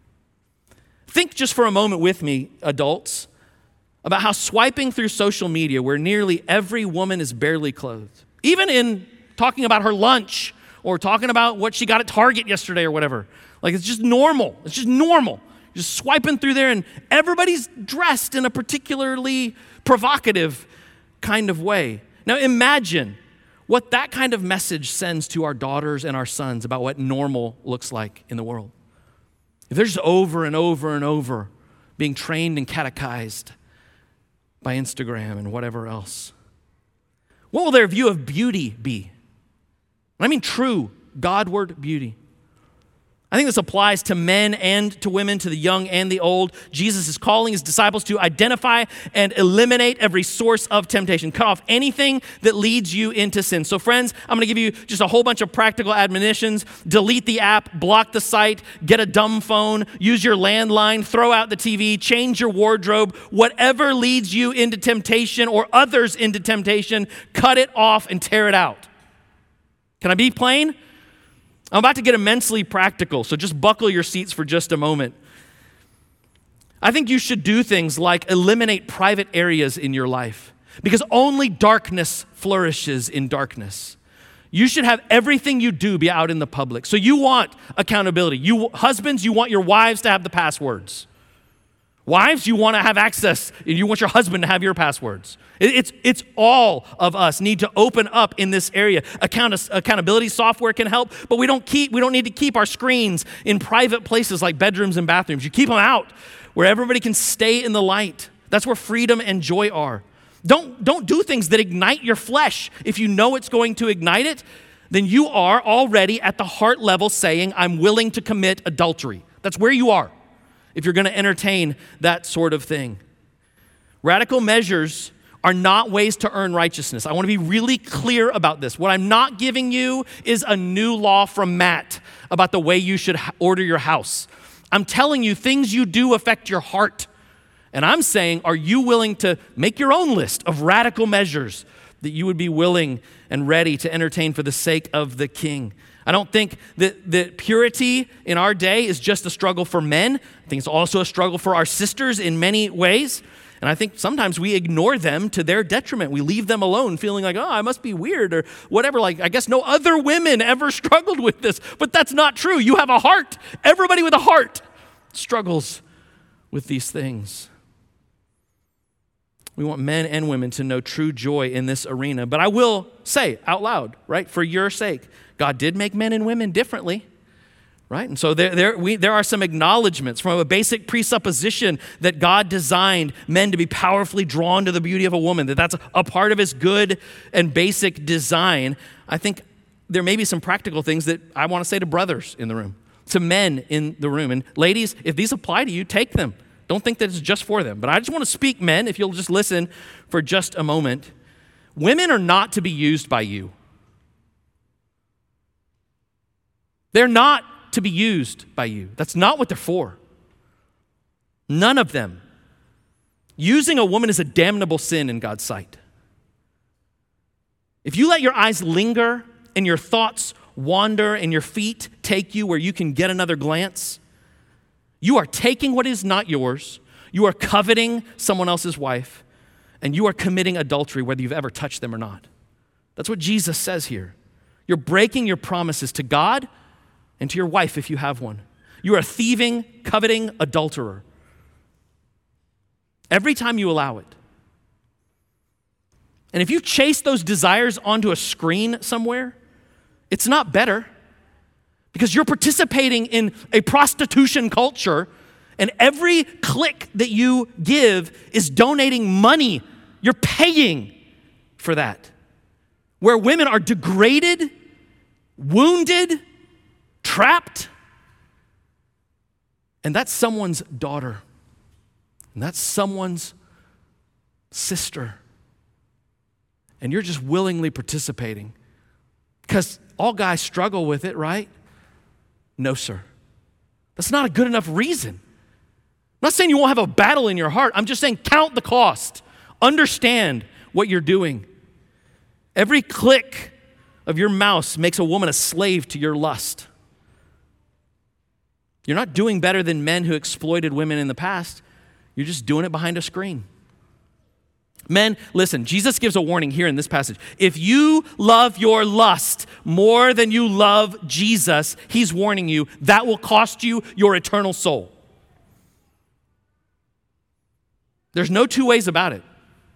[SPEAKER 1] Think just for a moment with me, adults, about how swiping through social media where nearly every woman is barely clothed, even in talking about her lunch or talking about what she got at Target yesterday or whatever. Like it's just normal. It's just normal. You're just swiping through there and everybody's dressed in a particularly provocative kind of way. Now imagine what that kind of message sends to our daughters and our sons about what normal looks like in the world. If they're just over and over and over being trained and catechized by Instagram and whatever else, what will their view of beauty be? I mean true Godward beauty. I think this applies to men and to women, to the young and the old. Jesus is calling his disciples to identify and eliminate every source of temptation. Cut off anything that leads you into sin. So friends, I'm going to give you just a whole bunch of practical admonitions. Delete the app, block the site, get a dumb phone, use your landline, throw out the T V, change your wardrobe. Whatever leads you into temptation or others into temptation, cut it off and tear it out. Can I be plain? I'm about to get immensely practical, so just buckle your seats for just a moment. I think you should do things like eliminate private areas in your life because only darkness flourishes in darkness. You should have everything you do be out in the public. So you want accountability. You husbands, you want your wives to have the passwords. Wives, you want to have access. You want your husband to have your passwords. It's, it's all of us need to open up in this area. Account, accountability software can help, but we don't keep. We don't need to keep our screens in private places like bedrooms and bathrooms. You keep them out where everybody can stay in the light. That's where freedom and joy are. Don't, don't do things that ignite your flesh. If you know it's going to ignite it, then you are already at the heart level saying, I'm willing to commit adultery. That's where you are if you're going to entertain that sort of thing. Radical measures are not ways to earn righteousness. I want to be really clear about this. What I'm not giving you is a new law from Matt about the way you should order your house. I'm telling you things you do affect your heart. And I'm saying, are you willing to make your own list of radical measures that you would be willing and ready to entertain for the sake of the King? I don't think that, that purity in our day is just a struggle for men. I think it's also a struggle for our sisters in many ways. And I think sometimes we ignore them to their detriment. We leave them alone feeling like, oh, I must be weird or whatever. Like, I guess no other women ever struggled with this. But that's not true. You have a heart. Everybody with a heart struggles with these things. We want men and women to know true joy in this arena. But I will say out loud, right, for your sake, God did make men and women differently, right? And so there, there, we, there are some acknowledgments from a basic presupposition that God designed men to be powerfully drawn to the beauty of a woman, that that's a part of his good and basic design. I think there may be some practical things that I want to say to brothers in the room, to men in the room. And ladies, if these apply to you, take them. Don't think that it's just for them. But I just want to speak, men, if you'll just listen for just a moment. Women are not to be used by you. They're not to be used by you. That's not what they're for. None of them. Using a woman is a damnable sin in God's sight. If you let your eyes linger and your thoughts wander and your feet take you where you can get another glance, you are taking what is not yours, you are coveting someone else's wife, and you are committing adultery whether you've ever touched them or not. That's what Jesus says here. You're breaking your promises to God and to your wife if you have one. You are a thieving, coveting adulterer. Every time you allow it. And if you chase those desires onto a screen somewhere, it's not better because you're participating in a prostitution culture And every click that you give is donating money. You're paying for that. Where women are degraded, wounded, trapped. And that's someone's daughter. And that's someone's sister. And you're just willingly participating. Because all guys struggle with it, right? No, sir. That's not a good enough reason. I'm not saying you won't have a battle in your heart. I'm just saying count the cost. Understand what you're doing. Every click of your mouse makes a woman a slave to your lust. You're not doing better than men who exploited women in the past. You're just doing it behind a screen. Men, listen, Jesus gives a warning here in this passage. If you love your lust more than you love Jesus, he's warning you, that will cost you your eternal soul. There's no two ways about it.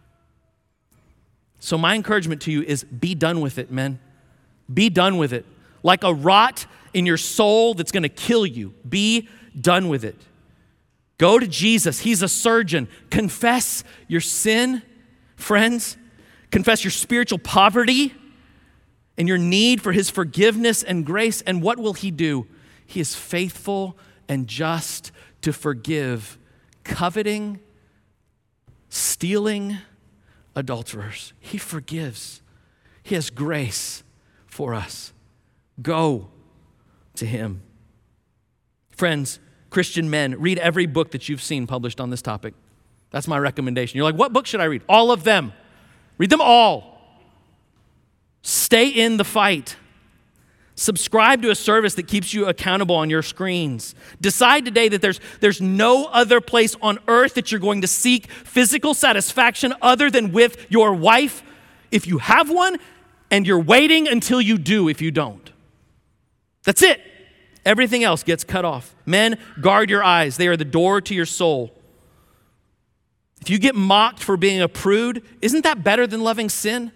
[SPEAKER 1] So my encouragement to you is be done with it, men. Be done with it. Like a rot in your soul that's going to kill you. Be done with it. Go to Jesus. He's a surgeon. Confess your sin, friends. Confess your spiritual poverty and your need for his forgiveness and grace. And what will he do? He is faithful and just to forgive coveting, stealing adulterers. He forgives. He has grace for us. Go to him. Friends, Christian men, read every book that you've seen published on this topic. That's my recommendation. You're like, what book should I read? All of them. Read them all. Stay in the fight. Subscribe to a service that keeps you accountable on your screens. Decide today that there's, there's no other place on earth that you're going to seek physical satisfaction other than with your wife if you have one, and you're waiting until you do if you don't. That's it. Everything else gets cut off. Men, guard your eyes. They are the door to your soul. If you get mocked for being a prude, isn't that better than loving sin?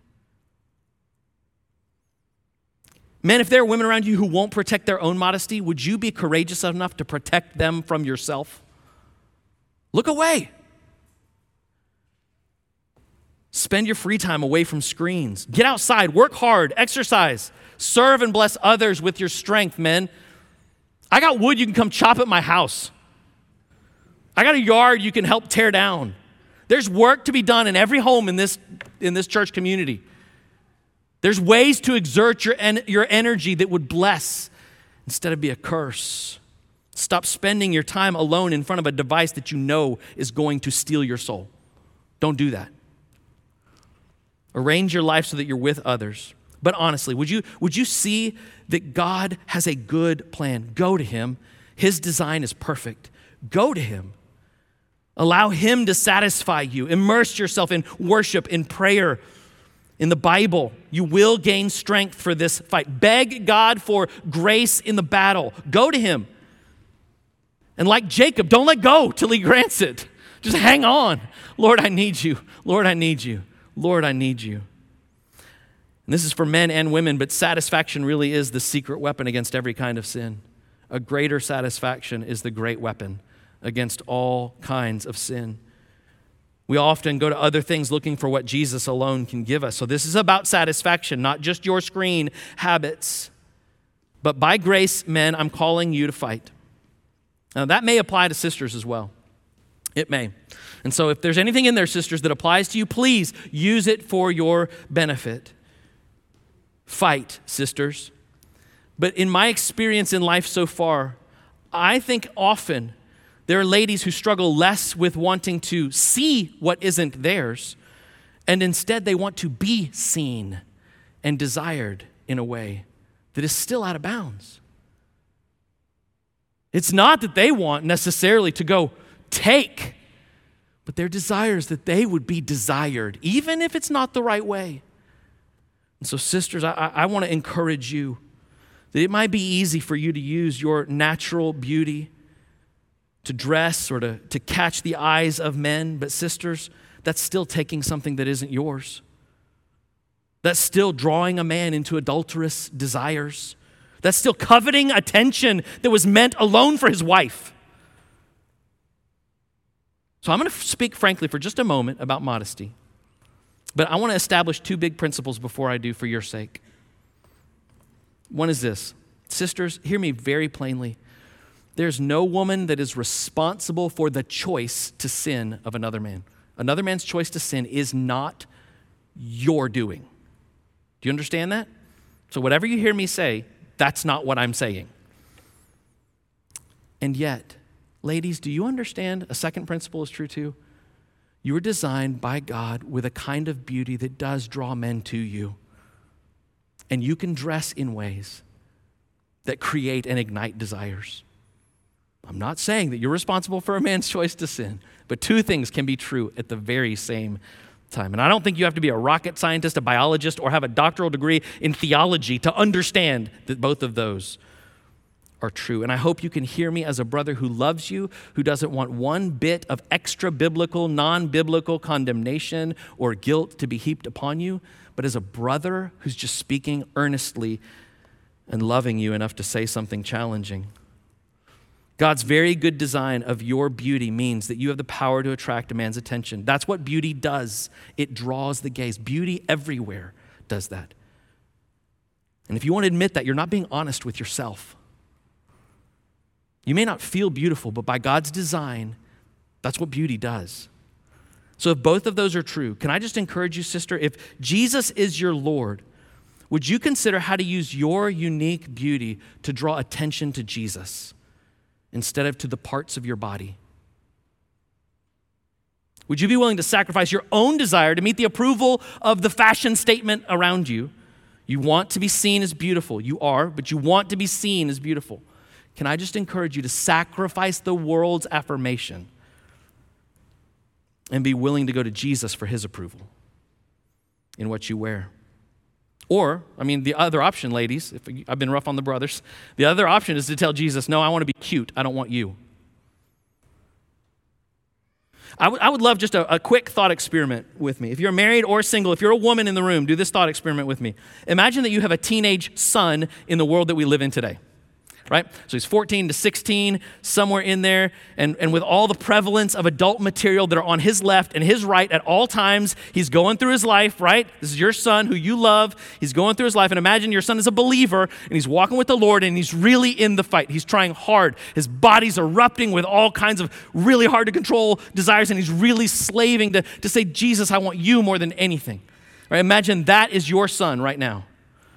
[SPEAKER 1] Men, if there are women around you who won't protect their own modesty, would you be courageous enough to protect them from yourself? Look away. Spend your free time away from screens. Get outside, work hard, exercise, serve and bless others with your strength, men. I got wood you can come chop at my house. I got a yard you can help tear down. There's work to be done in every home in this, in this church community. There's ways to exert your, en- your energy that would bless instead of be a curse. Stop spending your time alone in front of a device that you know is going to steal your soul. Don't do that. Arrange your life so that you're with others. But honestly, would you, would you see that God has a good plan? Go to him. His design is perfect. Go to him. Allow him to satisfy you. Immerse yourself in worship, in prayer, in the Bible. You will gain strength for this fight. Beg God for grace in the battle. Go to him. And like Jacob, don't let go till he grants it. Just hang on. Lord, I need you. Lord, I need you. Lord, I need you. And this is for men and women, but satisfaction really is the secret weapon against every kind of sin. A greater satisfaction is the great weapon against all kinds of sin. We often go to other things looking for what Jesus alone can give us. So this is about satisfaction, not just your screen habits. But by grace, men, I'm calling you to fight. Now that may apply to sisters as well. It may. And so if there's anything in there, sisters, that applies to you, please use it for your benefit. Fight, sisters. But in my experience in life so far, I think often there are ladies who struggle less with wanting to see what isn't theirs, and instead they want to be seen and desired in a way that is still out of bounds. It's not that they want necessarily to go take, but their desire is that they would be desired, even if it's not the right way. And so, sisters, I, I want to encourage you that it might be easy for you to use your natural beauty to dress or to, to catch the eyes of men, but sisters, that's still taking something that isn't yours. That's still drawing a man into adulterous desires. That's still coveting attention that was meant alone for his wife. So I'm going to speak frankly for just a moment about modesty. But I want to establish two big principles before I do for your sake. One is this. Sisters, hear me very plainly. There's no woman that is responsible for the choice to sin of another man. Another man's choice to sin is not your doing. Do you understand that? So whatever you hear me say, that's not what I'm saying. And yet, ladies, do you understand a second principle is true too? You were designed by God with a kind of beauty that does draw men to you. And you can dress in ways that create and ignite desires. I'm not saying that you're responsible for a man's choice to sin, but two things can be true at the very same time. And I don't think you have to be a rocket scientist, a biologist, or have a doctoral degree in theology to understand that both of those are true. And I hope you can hear me as a brother who loves you, who doesn't want one bit of extra biblical, non-biblical condemnation or guilt to be heaped upon you, but as a brother who's just speaking earnestly and loving you enough to say something challenging. God's very good design of your beauty means that you have the power to attract a man's attention. That's what beauty does. It draws the gaze. Beauty everywhere does that. And if you want to admit that, you're not being honest with yourself. You may not feel beautiful, but by God's design, that's what beauty does. So if both of those are true, can I just encourage you, sister, if Jesus is your Lord, would you consider how to use your unique beauty to draw attention to Jesus instead of to the parts of your body? Would you be willing to sacrifice your own desire to meet the approval of the fashion statement around you? You want to be seen as beautiful. You are, but you want to be seen as beautiful. Can I just encourage you to sacrifice the world's affirmation and be willing to go to Jesus for his approval in what you wear? Or, I mean, the other option, ladies, if I've been rough on the brothers, the other option is to tell Jesus, no, I want to be cute. I don't want you. I, w- I would love just a, a quick thought experiment with me. If you're married or single, if you're a woman in the room, do this thought experiment with me. Imagine that you have a teenage son in the world that we live in today. Right? So he's fourteen to sixteen, somewhere in there, and, and with all the prevalence of adult material that are on his left and his right at all times, he's going through his life, right? This is your son who you love. He's going through his life, and imagine your son is a believer, and he's walking with the Lord, and he's really in the fight. He's trying hard. His body's erupting with all kinds of really hard to control desires, and he's really slaving to, to say, Jesus, I want you more than anything. Right? Imagine that is your son right now.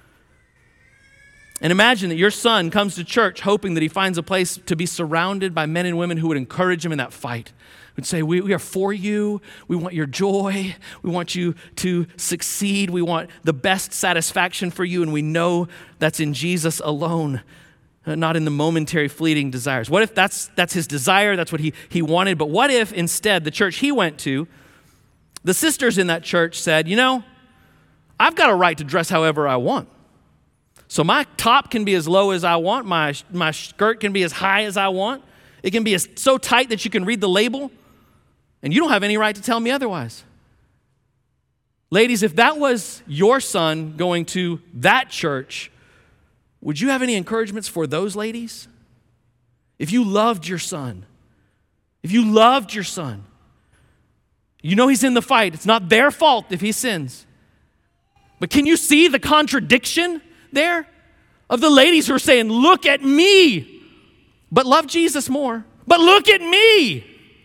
[SPEAKER 1] And imagine that your son comes to church hoping that he finds a place to be surrounded by men and women who would encourage him in that fight. Would say, we, we are for you. We want your joy. We want you to succeed. We want the best satisfaction for you. And we know that's in Jesus alone, not in the momentary fleeting desires. What if that's that's his desire? That's what he, he wanted. But what if instead the church he went to, the sisters in that church said, you know, I've got a right to dress however I want. So my top can be as low as I want. My, my skirt can be as high as I want. It can be as, so tight that you can read the label. And you don't have any right to tell me otherwise. Ladies, if that was your son going to that church, would you have any encouragements for those ladies? If you loved your son, if you loved your son, you know he's in the fight. It's not their fault if he sins. But can you see the contradiction there of the ladies who are saying, look at me, but love Jesus more, but look at me.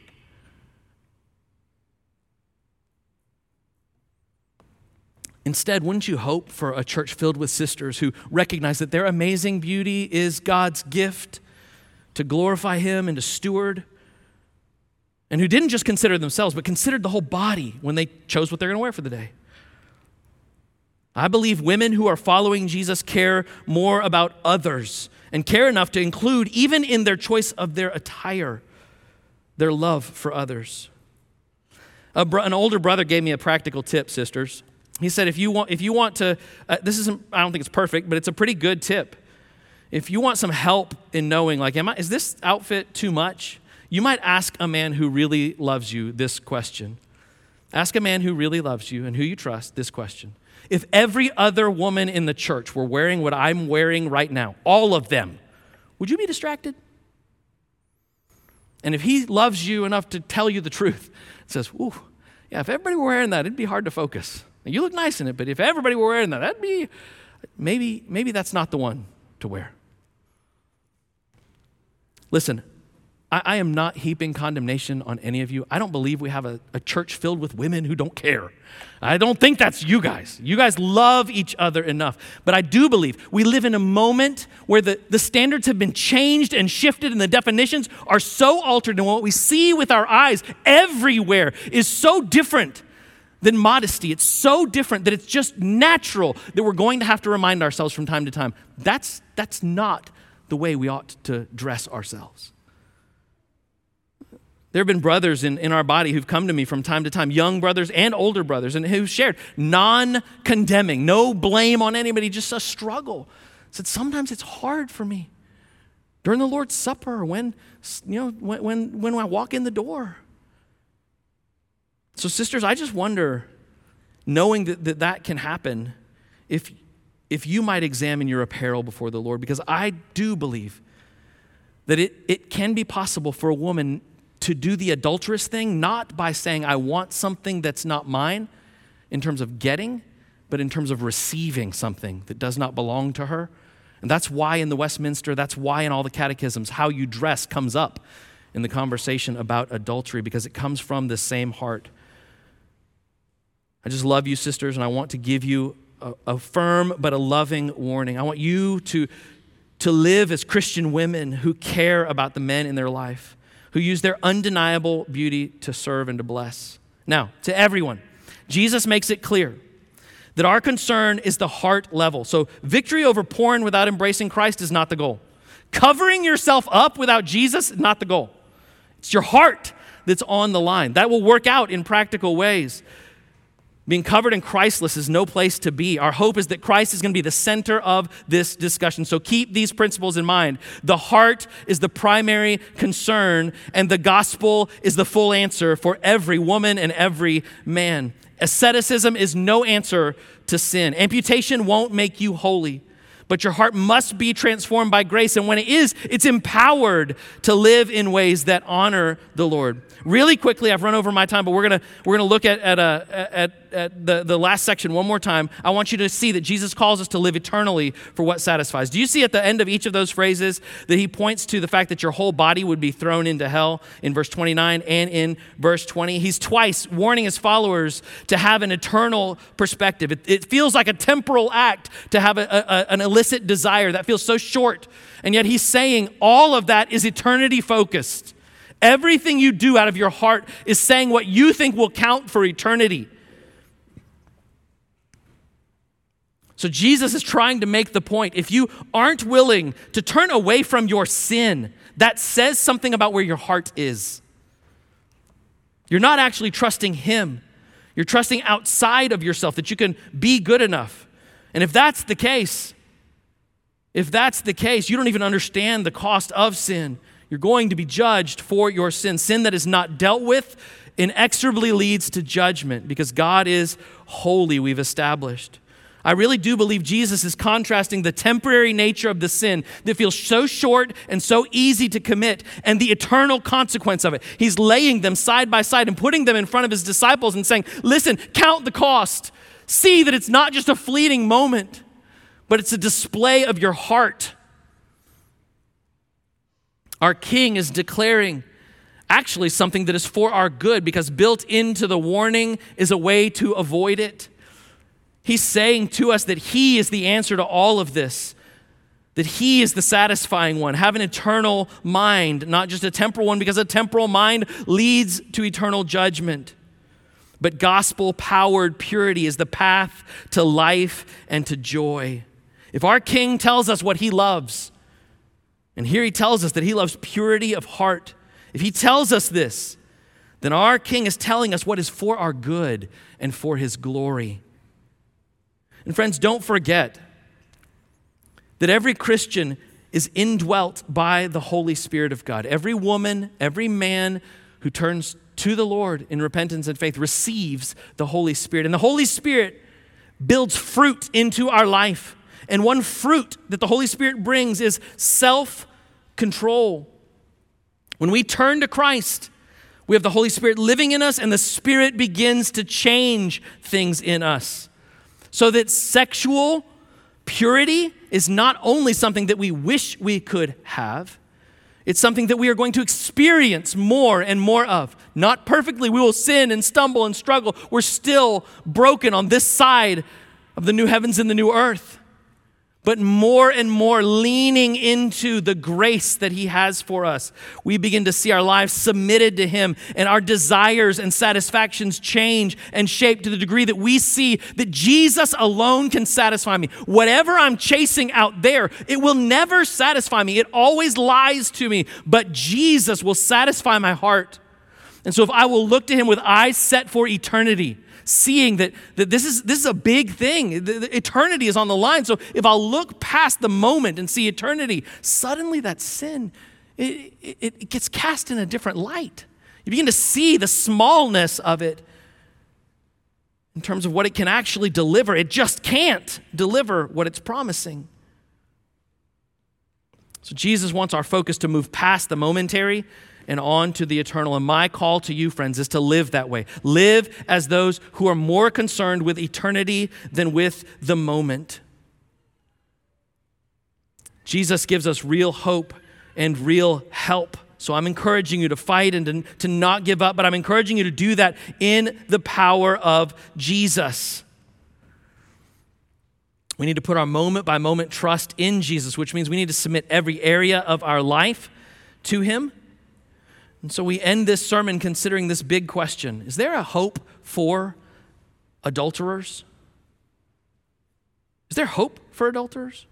[SPEAKER 1] Instead, wouldn't you hope for a church filled with sisters who recognize that their amazing beauty is God's gift to glorify him and to steward, and who didn't just consider themselves, but considered the whole body when they chose what they're going to wear for the day? I believe women who are following Jesus care more about others and care enough to include, even in their choice of their attire, their love for others. A bro- an older brother gave me a practical tip, sisters. He said, if you want, if you want to, uh, this isn't, I don't think it's perfect, but it's a pretty good tip. If you want some help in knowing, like, am I, is this outfit too much? You might ask a man who really loves you this question. Ask a man who really loves you and who you trust this question. If every other woman in the church were wearing what I'm wearing right now, all of them, would you be distracted? And if he loves you enough to tell you the truth, it says, ooh, yeah, if everybody were wearing that, it'd be hard to focus. You look nice in it, but if everybody were wearing that, that'd be, maybe, maybe that's not the one to wear. Listen, I, I am not heaping condemnation on any of you. I don't believe we have a, a church filled with women who don't care. I don't think that's you guys. You guys love each other enough. But I do believe we live in a moment where the, the standards have been changed and shifted and the definitions are so altered, and what we see with our eyes everywhere is so different than modesty. It's so different that it's just natural that we're going to have to remind ourselves from time to time. That's, that's not the way we ought to dress ourselves. There have been brothers in, in our body who've come to me from time to time, young brothers and older brothers, and who've shared non-condemning, no blame on anybody, just a struggle. Said, sometimes it's hard for me during the Lord's Supper, when, you know, when, when, when I walk in the door. So sisters, I just wonder, knowing that that, that can happen, if if you might examine your apparel before the Lord, because I do believe that it, it can be possible for a woman to do the adulterous thing, not by saying, I want something that's not mine in terms of getting, but in terms of receiving something that does not belong to her. And that's why in the Westminster, that's why in all the catechisms, how you dress comes up in the conversation about adultery, because it comes from the same heart. I just love you, sisters, and I want to give you a, a firm but a loving warning. I want you to, to live as Christian women who care about the men in their life, who use their undeniable beauty to serve and to bless. Now, to everyone, Jesus makes it clear that our concern is the heart level. So victory over porn without embracing Christ is not the goal. Covering yourself up without Jesus is not the goal. It's your heart that's on the line. That will work out in practical ways. Being covered in Christless is no place to be. Our hope is that Christ is going to be the center of this discussion. So keep these principles in mind. The heart is the primary concern, and the gospel is the full answer for every woman and every man. Asceticism is no answer to sin. Amputation won't make you holy, but your heart must be transformed by grace. And when it is, it's empowered to live in ways that honor the Lord. Really quickly, I've run over my time, but we're gonna we're gonna look at at, a, at at the, the last section one more time. I want you to see that Jesus calls us to live eternally for what satisfies. Do you see at the end of each of those phrases that he points to the fact that your whole body would be thrown into hell in verse twenty-nine and in verse twenty? He's twice warning his followers to have an eternal perspective. It, it feels like a temporal act to have a, a, an illicit desire that feels so short, and yet he's saying all of that is eternity focused. Everything you do out of your heart is saying what you think will count for eternity. So Jesus is trying to make the point. If you aren't willing to turn away from your sin, that says something about where your heart is. You're not actually trusting him. You're trusting outside of yourself that you can be good enough. And if that's the case, if that's the case, you don't even understand the cost of sin. You're going to be judged for your sin. Sin that is not dealt with inexorably leads to judgment because God is holy, we've established. I really do believe Jesus is contrasting the temporary nature of the sin that feels so short and so easy to commit and the eternal consequence of it. He's laying them side by side and putting them in front of his disciples and saying, listen, count the cost. See that it's not just a fleeting moment, but it's a display of your heart. Our King is declaring actually something that is for our good, because built into the warning is a way to avoid it. He's saying to us that he is the answer to all of this, that he is the satisfying one. Have an eternal mind, not just a temporal one, because a temporal mind leads to eternal judgment. But gospel-powered purity is the path to life and to joy. If our King tells us what he loves, and here he tells us that he loves purity of heart. If he tells us this, then our King is telling us what is for our good and for his glory. And friends, don't forget that every Christian is indwelt by the Holy Spirit of God. Every woman, every man who turns to the Lord in repentance and faith receives the Holy Spirit. And the Holy Spirit builds fruit into our life. And one fruit that the Holy Spirit brings is self-control. When we turn to Christ, we have the Holy Spirit living in us, and the Spirit begins to change things in us. So that sexual purity is not only something that we wish we could have, it's something that we are going to experience more and more of. Not perfectly, we will sin and stumble and struggle. We're still broken on this side of the new heavens and the new earth. But more and more leaning into the grace that he has for us, we begin to see our lives submitted to him, and our desires and satisfactions change and shape to the degree that we see that Jesus alone can satisfy me. Whatever I'm chasing out there, it will never satisfy me. It always lies to me, but Jesus will satisfy my heart. And so if I will look to him with eyes set for eternity, seeing that, that this is this is a big thing. The, the eternity is on the line. So if I'll look past the moment and see eternity, suddenly that sin, it, it, it gets cast in a different light. You begin to see the smallness of it in terms of what it can actually deliver. It just can't deliver what it's promising. So Jesus wants our focus to move past the momentary and on to the eternal. And my call to you, friends, is to live that way. Live as those who are more concerned with eternity than with the moment. Jesus gives us real hope and real help. So I'm encouraging you to fight and to, to not give up, but I'm encouraging you to do that in the power of Jesus. We need to put our moment by moment trust in Jesus, which means we need to submit every area of our life to him. And so we end this sermon considering this big question. Is there a hope for adulterers? Is there hope for adulterers?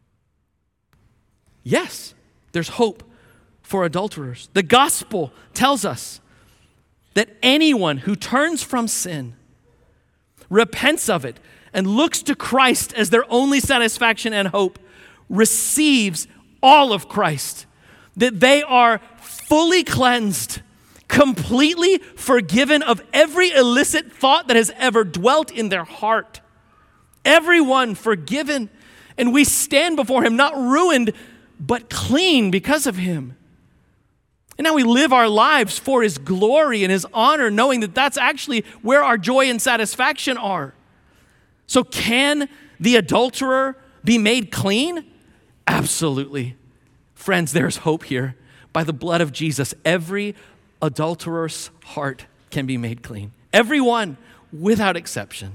[SPEAKER 1] Yes, there's hope for adulterers. The gospel tells us that anyone who turns from sin, repents of it, and looks to Christ as their only satisfaction and hope, receives all of Christ. That they are fully cleansed, completely forgiven of every illicit thought that has ever dwelt in their heart. Everyone forgiven, and we stand before him not ruined, but clean because of him. And now we live our lives for his glory and his honor, knowing that that's actually where our joy and satisfaction are. So can the adulterer be made clean? Absolutely. Friends, there's hope here. By the blood of Jesus, every adulterer's heart can be made clean. Everyone, without exception.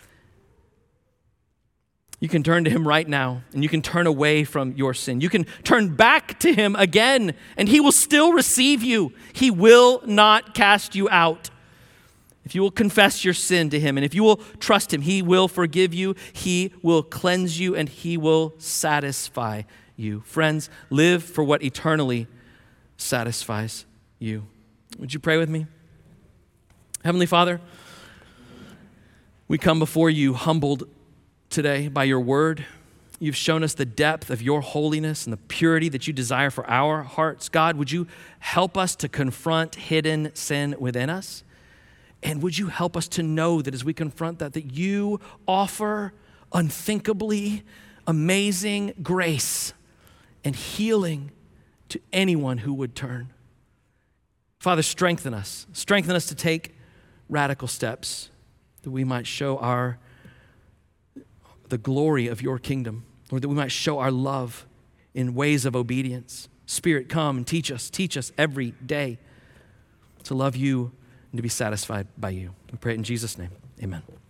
[SPEAKER 1] You can turn to him right now, and you can turn away from your sin. You can turn back to him again, and he will still receive you. He will not cast you out. If you will confess your sin to him, and if you will trust him, he will forgive you, he will cleanse you, and he will satisfy you. Friends, live for what eternally satisfies you. Would you pray with me? Heavenly Father, we come before you humbled today by your word. You've shown us the depth of your holiness and the purity that you desire for our hearts. God, would you help us to confront hidden sin within us? And would you help us to know that as we confront that, that you offer unthinkably amazing grace and healing to anyone who would turn. Father, strengthen us. Strengthen us to take radical steps that we might show our the glory of your kingdom, or that we might show our love in ways of obedience. Spirit, come and teach us. Teach us every day to love you and to be satisfied by you. We pray it in Jesus' name. Amen.